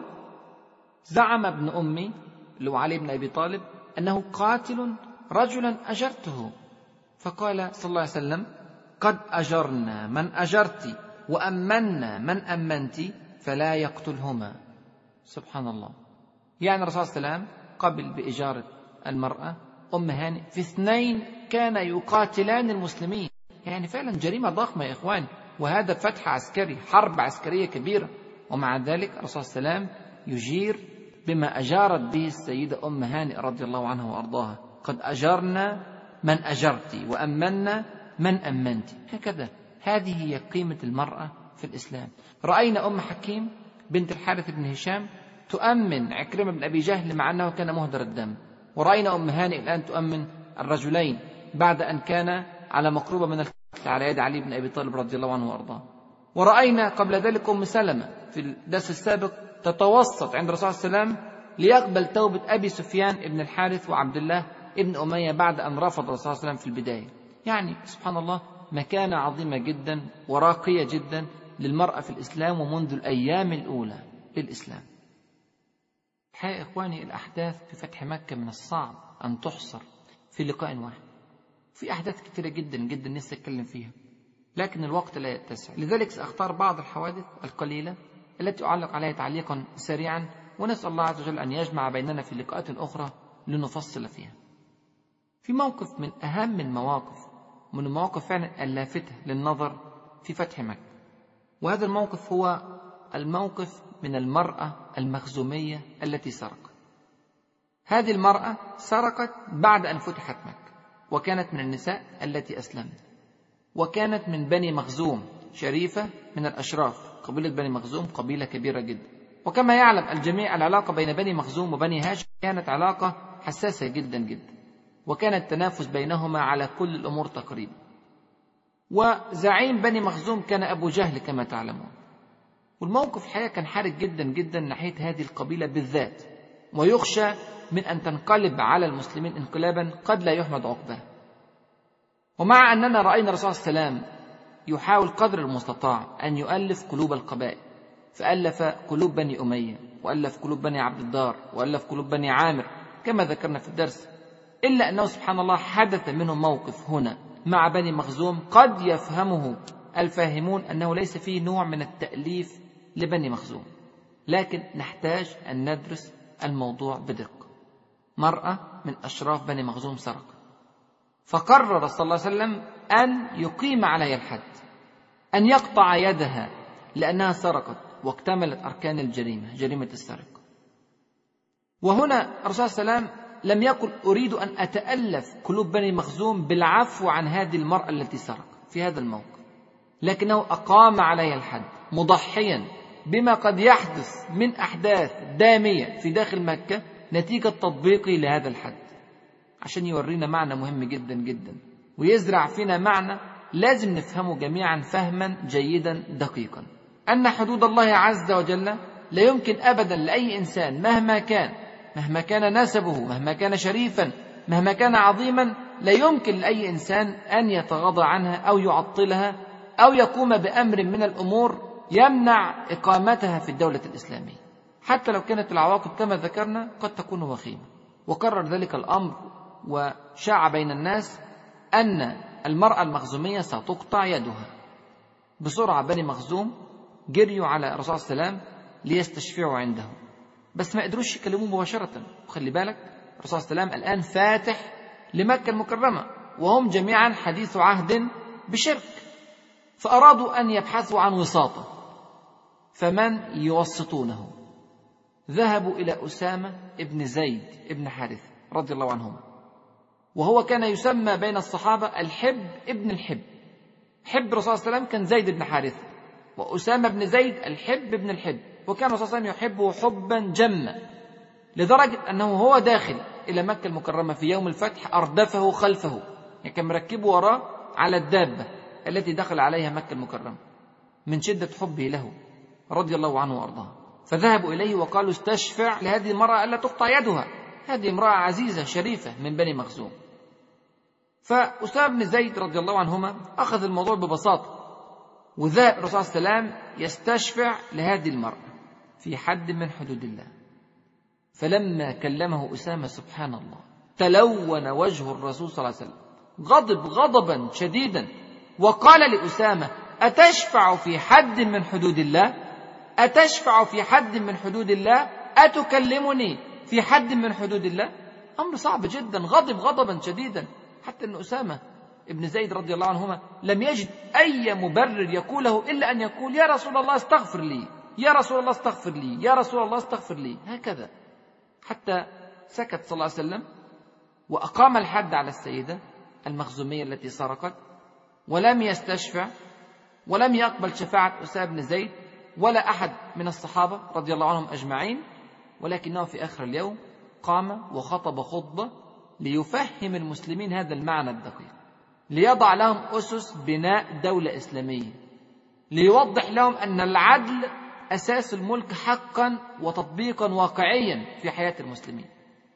زعم ابن أمي اللي هو علي بن أبي طالب أنه قاتل رجلا أجرته. فقال صلى الله عليه وسلم قد أجرنا من أجرت وأمنا من أمنت فلا يقتلهما. سبحان الله، يعني الرسول صلى الله عليه وسلم قبل بإجارة المرأة أم هانئ في اثنين كان يقاتلان المسلمين. يعني فعلا جريمة ضخمة يا إخوان، وهذا فتح عسكري، حرب عسكرية كبيرة، ومع ذلك الرسول صلى الله عليه وسلم يجير بما أجارت به السيدة أم هانئ رضي الله عنها وأرضاها. قد أجرنا من أجرت وأمنا من أمنت. هكذا، هذه هي قيمة المرأة في الإسلام. رأينا أم حكيم بنت الحارث بن هشام تؤمن عكرمة بن أبي جهل مع أنه كان مهدر الدم، ورأينا أم هانئ الآن تؤمن الرجلين بعد أن كان على مقربة من القتل على يد علي بن أبي طالب رضي الله عنه وأرضاه. ورأينا قبل ذلك أم سلمة في الدرس السابق تتوسط عند الرسول صلى الله عليه وسلم ليقبل توبة أبي سفيان ابن الحارث وعبد الله ابن أمية بعد أن رفض الرسول صلى الله عليه وسلم في البداية. يعني سبحان الله، مكانة عظيمة جدا وراقية جدا للمرأة في الإسلام ومنذ الأيام الأولى للإسلام. الحقيقة إخواني، الأحداث في فتح مكة من الصعب أن تحصر في لقاء واحد، في أحداث كثيرة جدا جدا نفسي أتكلم فيها، لكن الوقت لا يتسع، لذلك سأختار بعض الحوادث القليلة التي أعلق عليها تعليقا سريعا، ونسأل الله عز وجل أن يجمع بيننا في لقاءات أخرى لنفصل فيها. في موقف من أهم المواقف، من المواقف فعلا اللافتة للنظر في فتح مكة، وهذا الموقف هو الموقف من المرأة المخزومية التي سرقت. هذه المرأة سرقت بعد أن فتحت مكة، وكانت من النساء التي أسلمت، وكانت من بني مخزوم، شريفة من الأشراف. قبيلة بني مخزوم قبيلة كبيرة جدا، وكما يعلم الجميع العلاقة بين بني مخزوم وبني هاشم كانت علاقة حساسة جدا جدا، وكان التنافس بينهما على كل الأمور تقريبا. وزعيم بني مخزوم كان أبو جهل كما تعلمون. والموقف الحقيقة كان حرج جدا جدا ناحية هذه القبيلة بالذات، ويخشى من أن تنقلب على المسلمين انقلابا قد لا يحمد عقباه. ومع أننا رأينا الرسول صلى الله عليه وسلم يحاول قدر المستطاع أن يؤلف قلوب القبائل، فألف قلوب بني أمية، وألف قلوب بني عبد الدار، وألف قلوب بني عامر كما ذكرنا في الدرس، إلا أنه سبحان الله حدث منه موقف هنا مع بني مخزوم قد يفهمه الفاهمون أنه ليس فيه نوع من التأليف لبني مخزوم، لكن نحتاج أن ندرس الموضوع بدقة. مرأة من أشراف بني مخزوم سرق، فقرر صلى الله عليه وسلم أن يقيم عليها الحد، أن يقطع يدها لأنها سرقت واكتملت أركان الجريمة، جريمة السرقة. وهنا الرسول صلى الله عليه وسلم لم يقل أريد أن أتألف قلوب بني مخزوم بالعفو عن هذه المرأة التي سرقت في هذا الموقف، لكنه أقام عليها الحد مضحيا بما قد يحدث من أحداث دامية في داخل مكة نتيجة تطبيقه لهذا الحد، عشان يورينا معنى مهم جدا جدا، ويزرع فينا معنى لازم نفهمه جميعا فهما جيدا دقيقا، أن حدود الله عز وجل لا يمكن أبدا لأي إنسان مهما كان، مهما كان نسبه، مهما كان شريفا، مهما كان عظيما، لا يمكن لأي إنسان أن يتغاضى عنها أو يعطلها أو يقوم بأمر من الأمور يمنع إقامتها في الدولة الإسلامية، حتى لو كانت العواقب كما ذكرنا قد تكون وخيمة. وقرر ذلك الأمر وشاع بين الناس أن المرأة المخزومية ستقطع يدها. بسرعة بني مخزوم جريوا على الرسول صلى الله عليه وسلم ليستشفعوا عنده، بس ما قدروش يكلموه مباشرة. وخلي بالك الرسول صلى الله عليه وسلم الآن فاتح لمكة المكرمة وهم جميعا حديث عهد بشرك، فأرادوا أن يبحثوا عن وساطة، فمن يوسطونه؟ ذهبوا إلى أسامة ابن زيد ابن حارثة رضي الله عنهما، وهو كان يسمى بين الصحابة الحب ابن الحب. حب الرسول صلى الله عليه وسلم كان زيد بن حارثة، وأسامة بن زيد الحب ابن الحب، وكان الرسول صلى الله عليه وسلم يحبه حبا جما، لدرجة أنه هو داخل إلى مكة المكرمة في يوم الفتح أردفه خلفه، يعني كان مركبه وراه على الدابة التي دخل عليها مكة المكرمة من شدة حبه له رضي الله عنه وأرضاه. فذهبوا إليه وقالوا استشفع لهذه المرأة ألا تقطع يدها، هذه امرأة عزيزة شريفة من بني مخزوم. فأسامة بن زيد رضي الله عنهما أخذ الموضوع ببساطة، وذهب الرسول صلى الله عليه وسلم يستشفع لهذه المرأة في حد من حدود الله. فلما كلمه أسامة سبحان الله تلون وجه الرسول صلى الله عليه وسلم، غضب غضبا شديدا، وقال لأسامة أتشفع في حد من حدود الله؟ أتشفع في حد من حدود الله؟ أتكلمني في حد من حدود الله؟ أمر صعب جدا، غضب غضبا شديدا، حتى أن أسامة ابن زيد رضي الله عنهما لم يجد أي مبرر يقوله إلا أن يقول يا رسول الله استغفر لي، يا رسول الله استغفر لي، يا رسول الله استغفر لي، هكذا، حتى سكت صلى الله عليه وسلم وأقام الحد على السيدة المخزومية التي سرقت، ولم يستشفع ولم يقبل شفاعة أسامة بن زيد ولا أحد من الصحابة رضي الله عنهم أجمعين. ولكنه في آخر اليوم قام وخطب خطبة ليفهم المسلمين هذا المعنى الدقيق، ليضع لهم أسس بناء دولة إسلامية، ليوضح لهم أن العدل أساس الملك حقا وتطبيقا واقعيا في حياة المسلمين.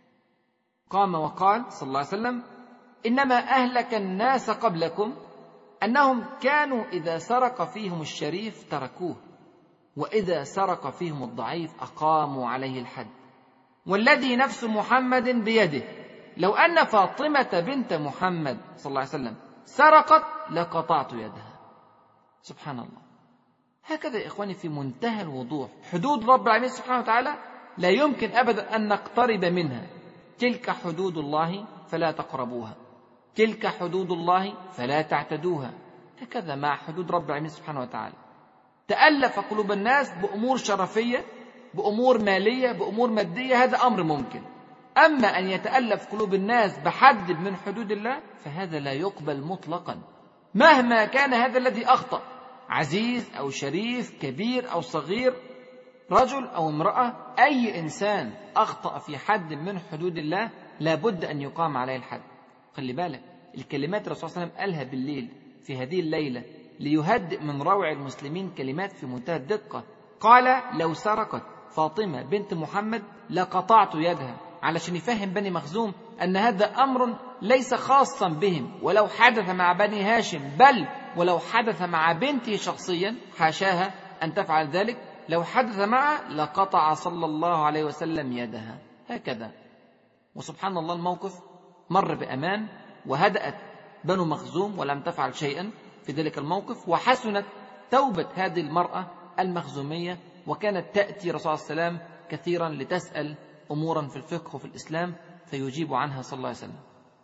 قام وقال صلى الله عليه وسلم إنما أهلك الناس قبلكم أنهم كانوا إذا سرق فيهم الشريف تركوه، وإذا سرق فيهم الضعيف أقاموا عليه الحد، والذي نفس محمد بيده لو أن فاطمة بنت محمد صلى الله عليه وسلم سرقت لقطعت يدها. سبحان الله، هكذا يا إخواني في منتهى الوضوح حدود رب العالمين سبحانه وتعالى لا يمكن أبدا أن نقترب منها. تلك حدود الله فلا تقربوها، تلك حدود الله فلا تعتدوها. هكذا مع حدود رب العالمين سبحانه وتعالى. تألف قلوب الناس بأمور شرفية، بأمور مالية، بأمور مادية، هذا أمر ممكن. أما أن يتألف قلوب الناس بحد من حدود الله فهذا لا يقبل مطلقا، مهما كان هذا الذي أخطأ، عزيز أو شريف، كبير أو صغير، رجل أو امرأة، أي إنسان أخطأ في حد من حدود الله لابد أن يقام عليه الحد. خلي بالك الكلمات الرسول صلى الله عليه وسلم قالها بالليل في هذه الليلة ليهدئ من روع المسلمين، كلمات في منتهى الدقة. قال لو سرقت فاطمة بنت محمد لقطعت يدها، علشان يفهم بني مخزوم أن هذا أمر ليس خاصا بهم، ولو حدث مع بني هاشم، بل ولو حدث مع بنته شخصيا حاشاها أن تفعل ذلك، لو حدث معها لقطع صلى الله عليه وسلم يدها. هكذا. وسبحان الله الموقف مر بأمان، وهدأت بنو مخزوم ولم تفعل شيئا في ذلك الموقف، وحسنت توبة هذه المرأة المخزومية، وكانت تأتي رسول الله صلى الله عليه وسلم كثيرا لتسأل أمورا في الفقه وفي الإسلام فيجيب عنها صلى الله عليه وسلم.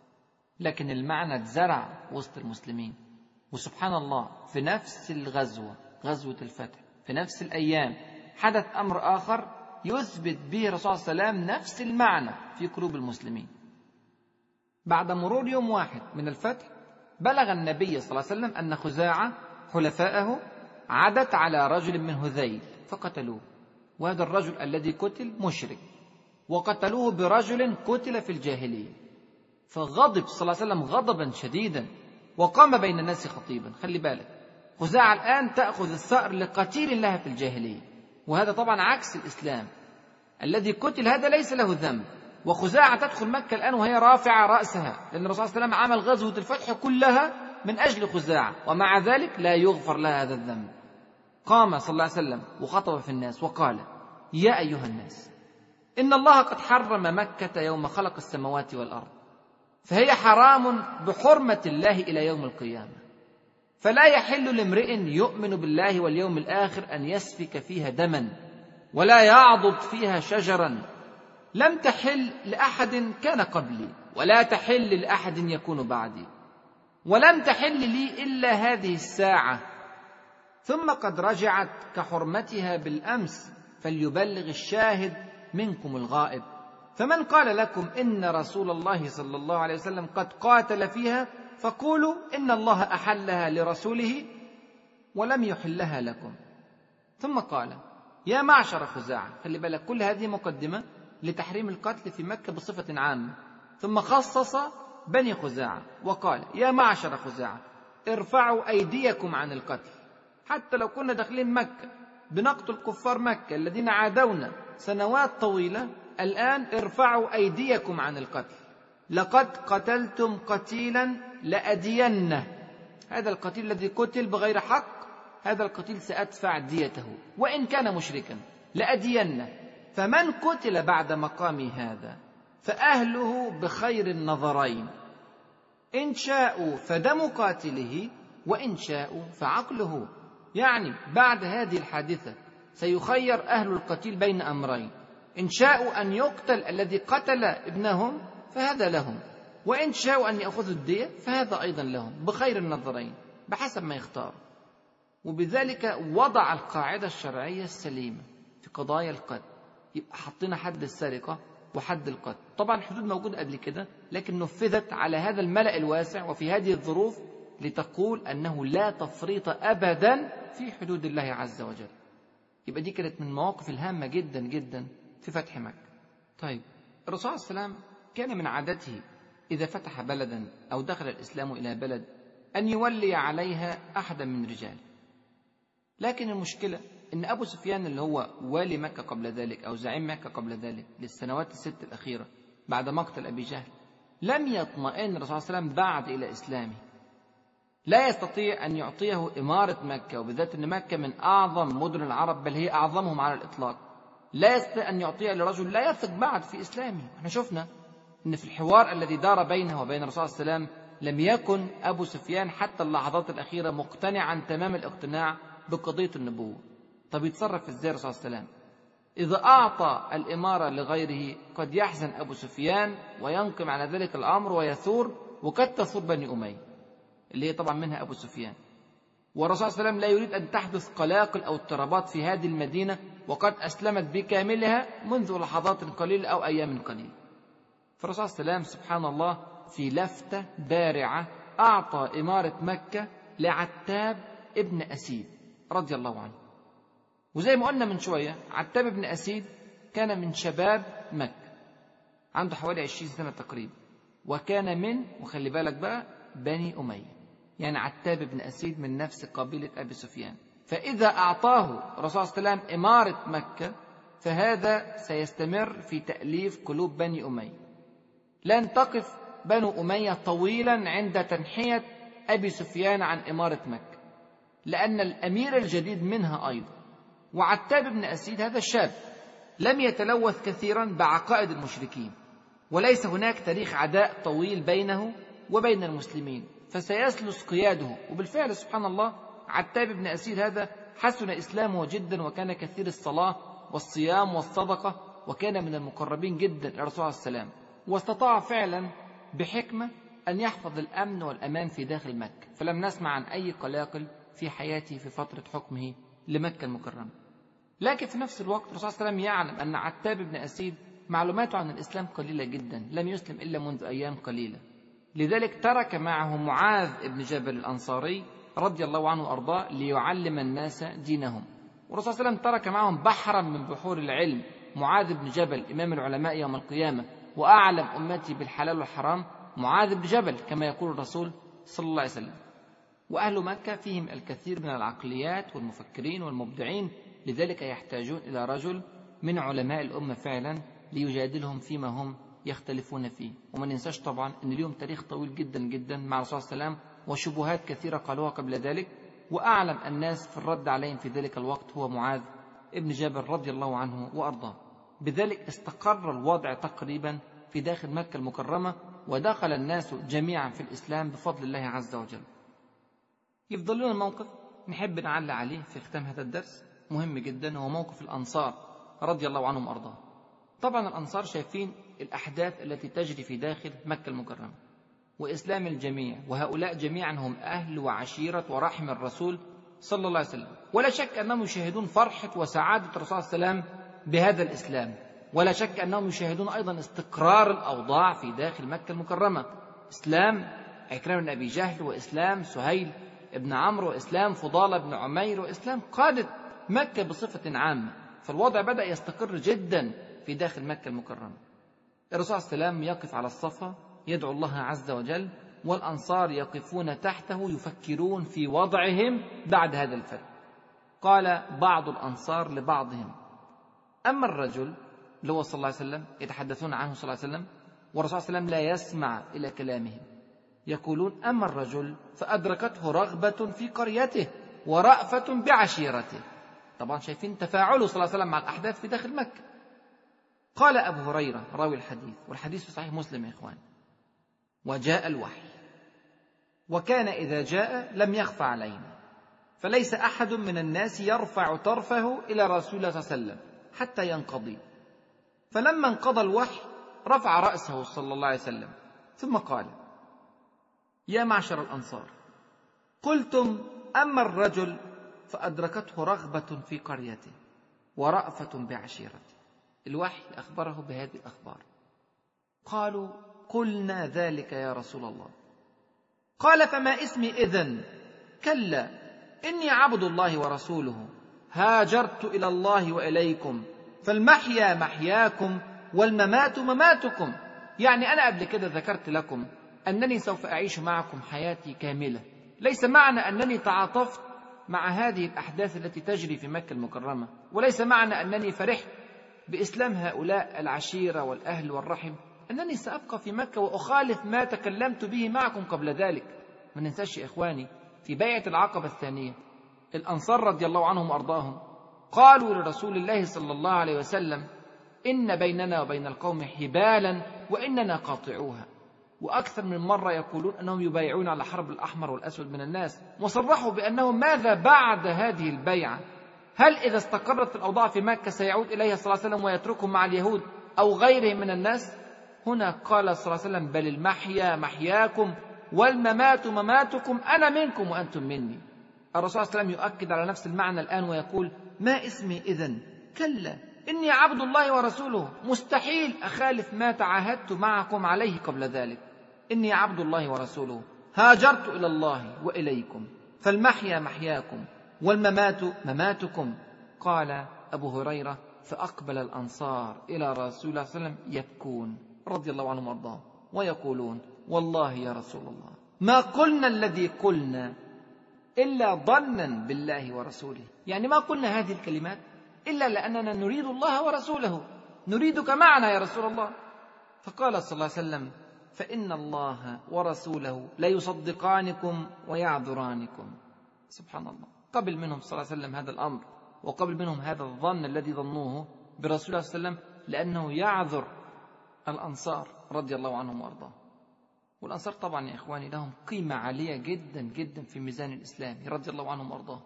لكن المعنى اتزرع وسط المسلمين. وسبحان الله في نفس الغزوة، غزوة الفتح، في نفس الأيام حدث أمر آخر يثبت به الرسول صلى الله عليه وسلم نفس المعنى في قلوب المسلمين. بعد مرور يوم واحد من الفتح بلغ النبي صلى الله عليه وسلم أن خزاعة حلفاءه عدت على رجل من هذيل فقتلوه، وهذا الرجل الذي قتل مشرك، وقتلوه برجل قتل في الجاهلية. فغضب صلى الله عليه وسلم غضبا شديدا وقام بين الناس خطيبا. خلي بالك خزاعة الآن تأخذ الثأر لقتيل لها في الجاهلية، وهذا طبعا عكس الإسلام. الذي قتل هذا ليس له ذنب، وخزاعة تدخل مكة الآن وهي رافعة رأسها، لأن الرسول صلى الله عليه وسلم عمل غزوة الفتح كلها من أجل خزاعة، ومع ذلك لا يغفر لها هذا الذنب. قام صلى الله عليه وسلم وخطب في الناس وقال يا أيها الناس إن الله قد حرم مكة يوم خلق السماوات والأرض، فهي حرام بحرمة الله إلى يوم القيامة، فلا يحل لامرئ يؤمن بالله واليوم الآخر أن يسفك فيها دما ولا يعضد فيها شجرا لم تحل لأحد كان قبلي ولا تحل لأحد يكون بعدي ولم تحل لي إلا هذه الساعة ثم قد رجعت كحرمتها بالأمس فليبلغ الشاهد منكم الغائب. فمن قال لكم إن رسول الله صلى الله عليه وسلم قد قاتل فيها فقولوا إن الله أحلها لرسوله ولم يحلها لكم. ثم قال يا معشر خزاعة، خلي بالك كل هذه مقدمة لتحريم القتل في مكة بصفة عامة، ثم خصص بني خزاعة وقال يا معشر خزاعة ارفعوا أيديكم عن القتل، حتى لو كنا داخلين مكة بنقتل كفار مكة الذين عادونا سنوات طويلة، الآن ارفعوا أيديكم عن القتل، لقد قتلتم قتيلا لأدينه، هذا القتيل الذي قتل بغير حق هذا القتيل سأدفع ديته وإن كان مشركا لأدينه، فمن قتل بعد مقامي هذا فأهله بخير النظرين، إن شاءوا فدم قاتله وإن شاءوا فعقله. يعني بعد هذه الحادثة سيخير أهل القتيل بين أمرين، إن شاءوا أن يقتل الذي قتل ابنهم فهذا لهم، وإن شاءوا أن يأخذوا الدية فهذا أيضا لهم، بخير النظرين بحسب ما يختار. وبذلك وضع القاعدة الشرعية السليمة في قضايا القتل، يبقى حطينا حد السرقة وحد القتل. طبعا الحدود موجودة قبل كده لكن نفذت على هذا الملأ الواسع وفي هذه الظروف لتقول أنه لا تفريط أبدا في حدود الله عز وجل. يبقى دي كانت من المواقف الهامة جدا جدا في فتح مكة. طيب الرسول صلى الله عليه وسلم كان من عادته إذا فتح بلدا أو دخل الإسلام إلى بلد أن يولي عليها أحدا من رجاله، لكن المشكلة إن أبو سفيان اللي هو والي مكة قبل ذلك أو زعيم مكة قبل ذلك للسنوات الست الأخيرة بعد مقتل أبي جهل لم يطمئن الرسول صلى الله عليه وسلم بعد إلى إسلامه، لا يستطيع أن يعطيه إمارة مكة، وبالذات أن مكة من أعظم مدن العرب بل هي أعظمهم على الإطلاق، لا يستطيع أن يعطيها لرجل لا يثق بعد في إسلامه. احنا شفنا أن في الحوار الذي دار بينه وبين الرسول صلى الله عليه وسلم لم يكن أبو سفيان حتى اللحظات الأخيرة مقتنعا تمام الاقتناع بقضية النبوة. طب يتصرف ازاي الرسول صلى الله عليه وسلم؟ إذا أعطى الإمارة لغيره قد يحزن أبو سفيان وينقم على ذلك الأمر ويثور، وقد تثور بني أمية اللي هي طبعا منها أبو سفيان، والرسول صلى الله عليه وسلم لا يريد أن تحدث قلاقل أو اضطرابات في هذه المدينة وقد أسلمت بكاملها منذ لحظات قليلة أو أيام قليلة. فالرسول صلى الله عليه وسلم سبحان الله في لفتة بارعة أعطى إمارة مكة لعتاب ابن أسيد رضي الله عنه. وزي ما قلنا من شوية عتاب ابن أسيد كان من شباب مكة، عنده حوالي عشرين سنة تقريبا، وكان من وخلي بالك بقى بني أمية، يعني عتاب ابن أسيد من نفس قبيلة أبي سفيان. فإذا أعطاه الرسول صلى الله عليه وسلم إمارة مكة فهذا سيستمر في تأليف قلوب بني أمية، لن تقف بنو أمية طويلا عند تنحية أبي سفيان عن إمارة مكة، لأن الأمير الجديد منها أيضا. وعتاب بن أسيد هذا الشاب لم يتلوث كثيرا بعقائد المشركين، وليس هناك تاريخ عداء طويل بينه وبين المسلمين، فسيسلس قياده. وبالفعل سبحان الله عتاب بن أسيد هذا حسن إسلامه جدا، وكان كثير الصلاة والصيام والصدقة، وكان من المقربين جدا إلى الرسول صلى الله عليه وسلم، واستطاع فعلا بحكمة أن يحفظ الأمن والأمان في داخل مكة، فلم نسمع عن أي قلاقل في حياته في فترة حكمه لمكة المكرمة. لكن في نفس الوقت الرسول صلى الله عليه وسلم يعلم أن عتاب بن أسيد معلوماته عن الإسلام قليلة جدا، لم يسلم إلا منذ أيام قليلة، لذلك ترك معه معاذ بن جبل الأنصاري رضي الله عنه وأرضاه ليعلم الناس دينهم. والرسول صلى الله عليه وسلم ترك معهم بحرا من بحور العلم، معاذ بن جبل إمام العلماء يوم القيامة وأعلم أمتي بالحلال والحرام معاذ بن جبل كما يقول الرسول صلى الله عليه وسلم. وأهل مكة فيهم الكثير من العقليات والمفكرين والمبدعين، لذلك يحتاجون إلى رجل من علماء الأمة فعلا ليجادلهم فيما هم يختلفون فيه. وما ننساش طبعا أن اليوم تاريخ طويل جدا جدا مع الرسول صلى الله عليه وسلم وشبهات كثيرة قالوها قبل ذلك، وأعلم الناس في الرد عليهم في ذلك الوقت هو معاذ ابن جبل رضي الله عنه وأرضاه. بذلك استقر الوضع تقريبا في داخل مكة المكرمة، ودخل الناس جميعا في الإسلام بفضل الله عز وجل. يفضل لنا موقف نحب نعلق عليه في ختام هذا الدرس مهم جدا، هو موقف الأنصار رضي الله عنهم وأرضاهم. طبعا الأنصار شايفين الأحداث التي تجري في داخل مكة المكرمة وإسلام الجميع، وهؤلاء جميعا هم أهل وعشيرة ورحم الرسول صلى الله عليه وسلم، ولا شك أنهم يشاهدون فرحة وسعادة الرسول صلى الله عليه وسلم بهذا الإسلام، ولا شك أنهم يشاهدون أيضا استقرار الأوضاع في داخل مكة المكرمة، إسلام عكرمة بن أبي جهل، وإسلام سهيل ابن عمرو، وإسلام فضالة بن عمير، وإسلام قادة مكة بصفة عامة. فالوضع بدأ يستقر جدا في داخل مكة المكرمة. الرسول صلى الله عليه وسلم يقف على الصفا يدعو الله عز وجل، والأنصار يقفون تحته يفكرون في وضعهم بعد هذا الفتح. قال بعض الأنصار لبعضهم: أما الرجل اللي هو صلى الله عليه وسلم، يتحدثون عنه صلى الله عليه وسلم والرسول صلى الله عليه وسلم لا يسمع إلى كلامهم، يقولون: أما الرجل فأدركته رغبة في قريته ورأفة بعشيرته. طبعا شايفين تفاعله صلى الله عليه وسلم مع الأحداث في داخل مكة. قال أبو هريرة راوي الحديث، والحديث في صحيح مسلم يا إخوان: وجاء الوحي، وكان إذا جاء لم يخفى علينا، فليس أحد من الناس يرفع طرفه إلى رسول الله صلى الله عليه وسلم حتى ينقضي. فلما انقضى الوحي رفع رأسه صلى الله عليه وسلم ثم قال: يا معشر الأنصار، قلتم أما الرجل فأدركته رغبة في قريته ورأفة بعشيرته. الوحي أخبره بهذه الأخبار. قالوا: قلنا ذلك يا رسول الله. قال: فما اسمي إذن؟ كلا، إني عبد الله ورسوله، هاجرت إلى الله وإليكم، فالمحيا محياكم والممات مماتكم. يعني أنا قبل كده ذكرت لكم أنني سوف أعيش معكم حياتي كاملة، ليس معنى أنني تعاطفت مع هذه الأحداث التي تجري في مكة المكرمة، وليس معنى أنني فرحت بإسلام هؤلاء العشيرة والأهل والرحم أنني سأبقى في مكة وأخالف ما تكلمت به معكم قبل ذلك. ما ننساش يا إخواني، في بيعة العقبة الثانية الأنصار رضي الله عنهم وأرضاهم قالوا لرسول الله صلى الله عليه وسلم: إن بيننا وبين القوم حبالا وإننا قاطعوها. وأكثر من مرة يقولون أنهم يبايعون على حرب الأحمر والأسود من الناس، وصرحوا بأنهم ماذا بعد هذه البيعة؟ هل إذا استقرت الأوضاع في مكة سيعود إليها صلى الله عليه وسلم ويتركهم مع اليهود أو غيرهم من الناس؟ هنا قال صلى الله عليه وسلم: بل المحيا محياكم والممات مماتكم، أنا منكم وأنتم مني. الرسول صلى الله عليه وسلم يؤكد على نفس المعنى الآن ويقول: ما اسمي إذن؟ كلا، إني عبد الله ورسوله، مستحيل أخالف ما تعاهدت معكم عليه قبل ذلك. إني عبد الله ورسوله، هاجرت إلى الله وإليكم، فالمحيا محياكم والممات مماتكم. قال أبو هريرة: فأقبل الأنصار إلى رسول الله صلى الله عليه وسلم يبكون رضي الله عنهم وارضاهم ويقولون: والله يا رسول الله ما قلنا الذي قلنا إلا ظنا بالله ورسوله. يعني ما قلنا هذه الكلمات إلا لأننا نريد الله ورسوله، نريدك معنا يا رسول الله. فقال صلى الله عليه وسلم: فإن الله ورسوله ليصدقانكم ويعذرانكم. سبحان الله، قبل منهم صلى الله عليه وسلم هذا الأمر، وقبل منهم هذا الظن الذي ظنوه برسول الله صلى الله عليه وسلم، لأنه يعذر الأنصار رضي الله عنهم وأرضاهم. والأنصار طبعا يا إخواني لهم قيمة عالية جدا جدا في ميزان الإسلام رضي الله عنهم وأرضاهم،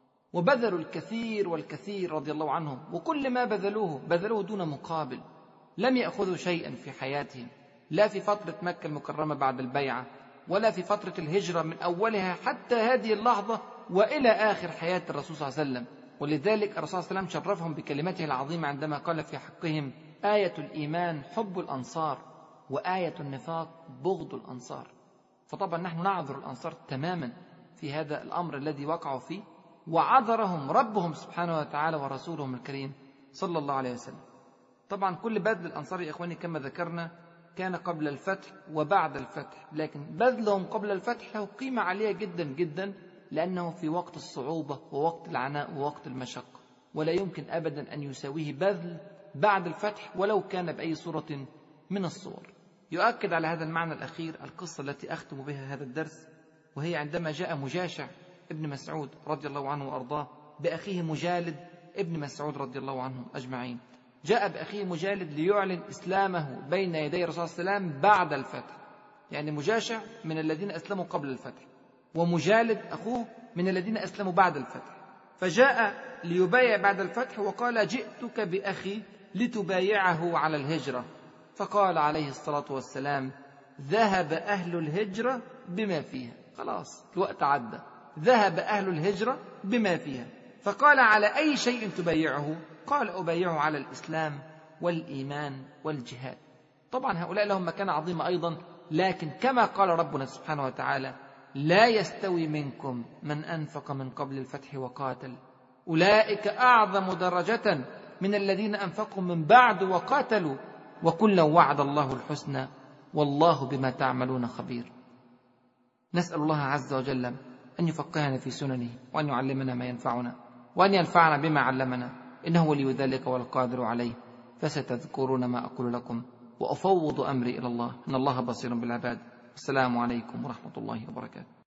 وبذلوا الكثير والكثير رضي الله عنهم، وكل ما بذلوه بذلوه دون مقابل، لم يأخذوا شيئا في حياتهم، لا في فترة مكة المكرمة بعد البيعة، ولا في فترة الهجرة من أولها حتى هذه اللحظة وإلى آخر حياة الرسول صلى الله عليه وسلم. ولذلك الرسول صلى الله عليه وسلم شرفهم بكلمته العظيمة عندما قال في حقهم: آية الإيمان حب الأنصار، وآية النفاق بغض الأنصار. فطبعا نحن نعذر الأنصار تماما في هذا الأمر الذي وقعوا فيه، وعذرهم ربهم سبحانه وتعالى ورسولهم الكريم صلى الله عليه وسلم. طبعا كل بذل الأنصار يا إخواني كما ذكرنا كان قبل الفتح وبعد الفتح، لكن بذلهم قبل الفتح له قيمة عالية جدا جدا، لأنه في وقت الصعوبة ووقت العناء ووقت المشقة، ولا يمكن أبدا أن يساويه بذل بعد الفتح ولو كان بأي صورة من الصور. يؤكد على هذا المعنى الأخير القصة التي أختم بها هذا الدرس، وهي عندما جاء مجاشع ابن مسعود رضي الله عنه وأرضاه بأخيه مجالد ابن مسعود رضي الله عنهم أجمعين. جاء بأخيه مجالد ليعلن إسلامه بين يدي الرسول صلى الله عليه وسلم بعد الفتح، يعني مجاشع من الذين أسلموا قبل الفتح، ومجالد أخوه من الذين أسلموا بعد الفتح، فجاء ليبايع بعد الفتح وقال جئتك بأخي لتبايعه على الهجرة، فقال عليه الصلاة والسلام ذهب أهل الهجرة بما فيها. خلاص الوقت عدى، ذهب أهل الهجرة بما فيها. فقال على أي شيء تبايعه؟ قال أبايعه على الإسلام والإيمان والجهاد. طبعا هؤلاء لهم مكانة عظيمة أيضا، لكن كما قال ربنا سبحانه وتعالى لا يستوي منكم من أنفق من قبل الفتح وقاتل أولئك أعظم درجة من الذين أنفقوا من بعد وقاتلوا وكلا وعد الله الحسنى والله بما تعملون خبير. نسأل الله عز وجل أن يفقهنا في سننه وأن يعلمنا ما ينفعنا وأن ينفعنا بما علمنا، إنه ولي ذلك والقادر عليه. فستذكرون ما أقول لكم وأفوض أمري إلى الله، إن الله بصير بالعباد. السلام عليكم ورحمة الله وبركاته.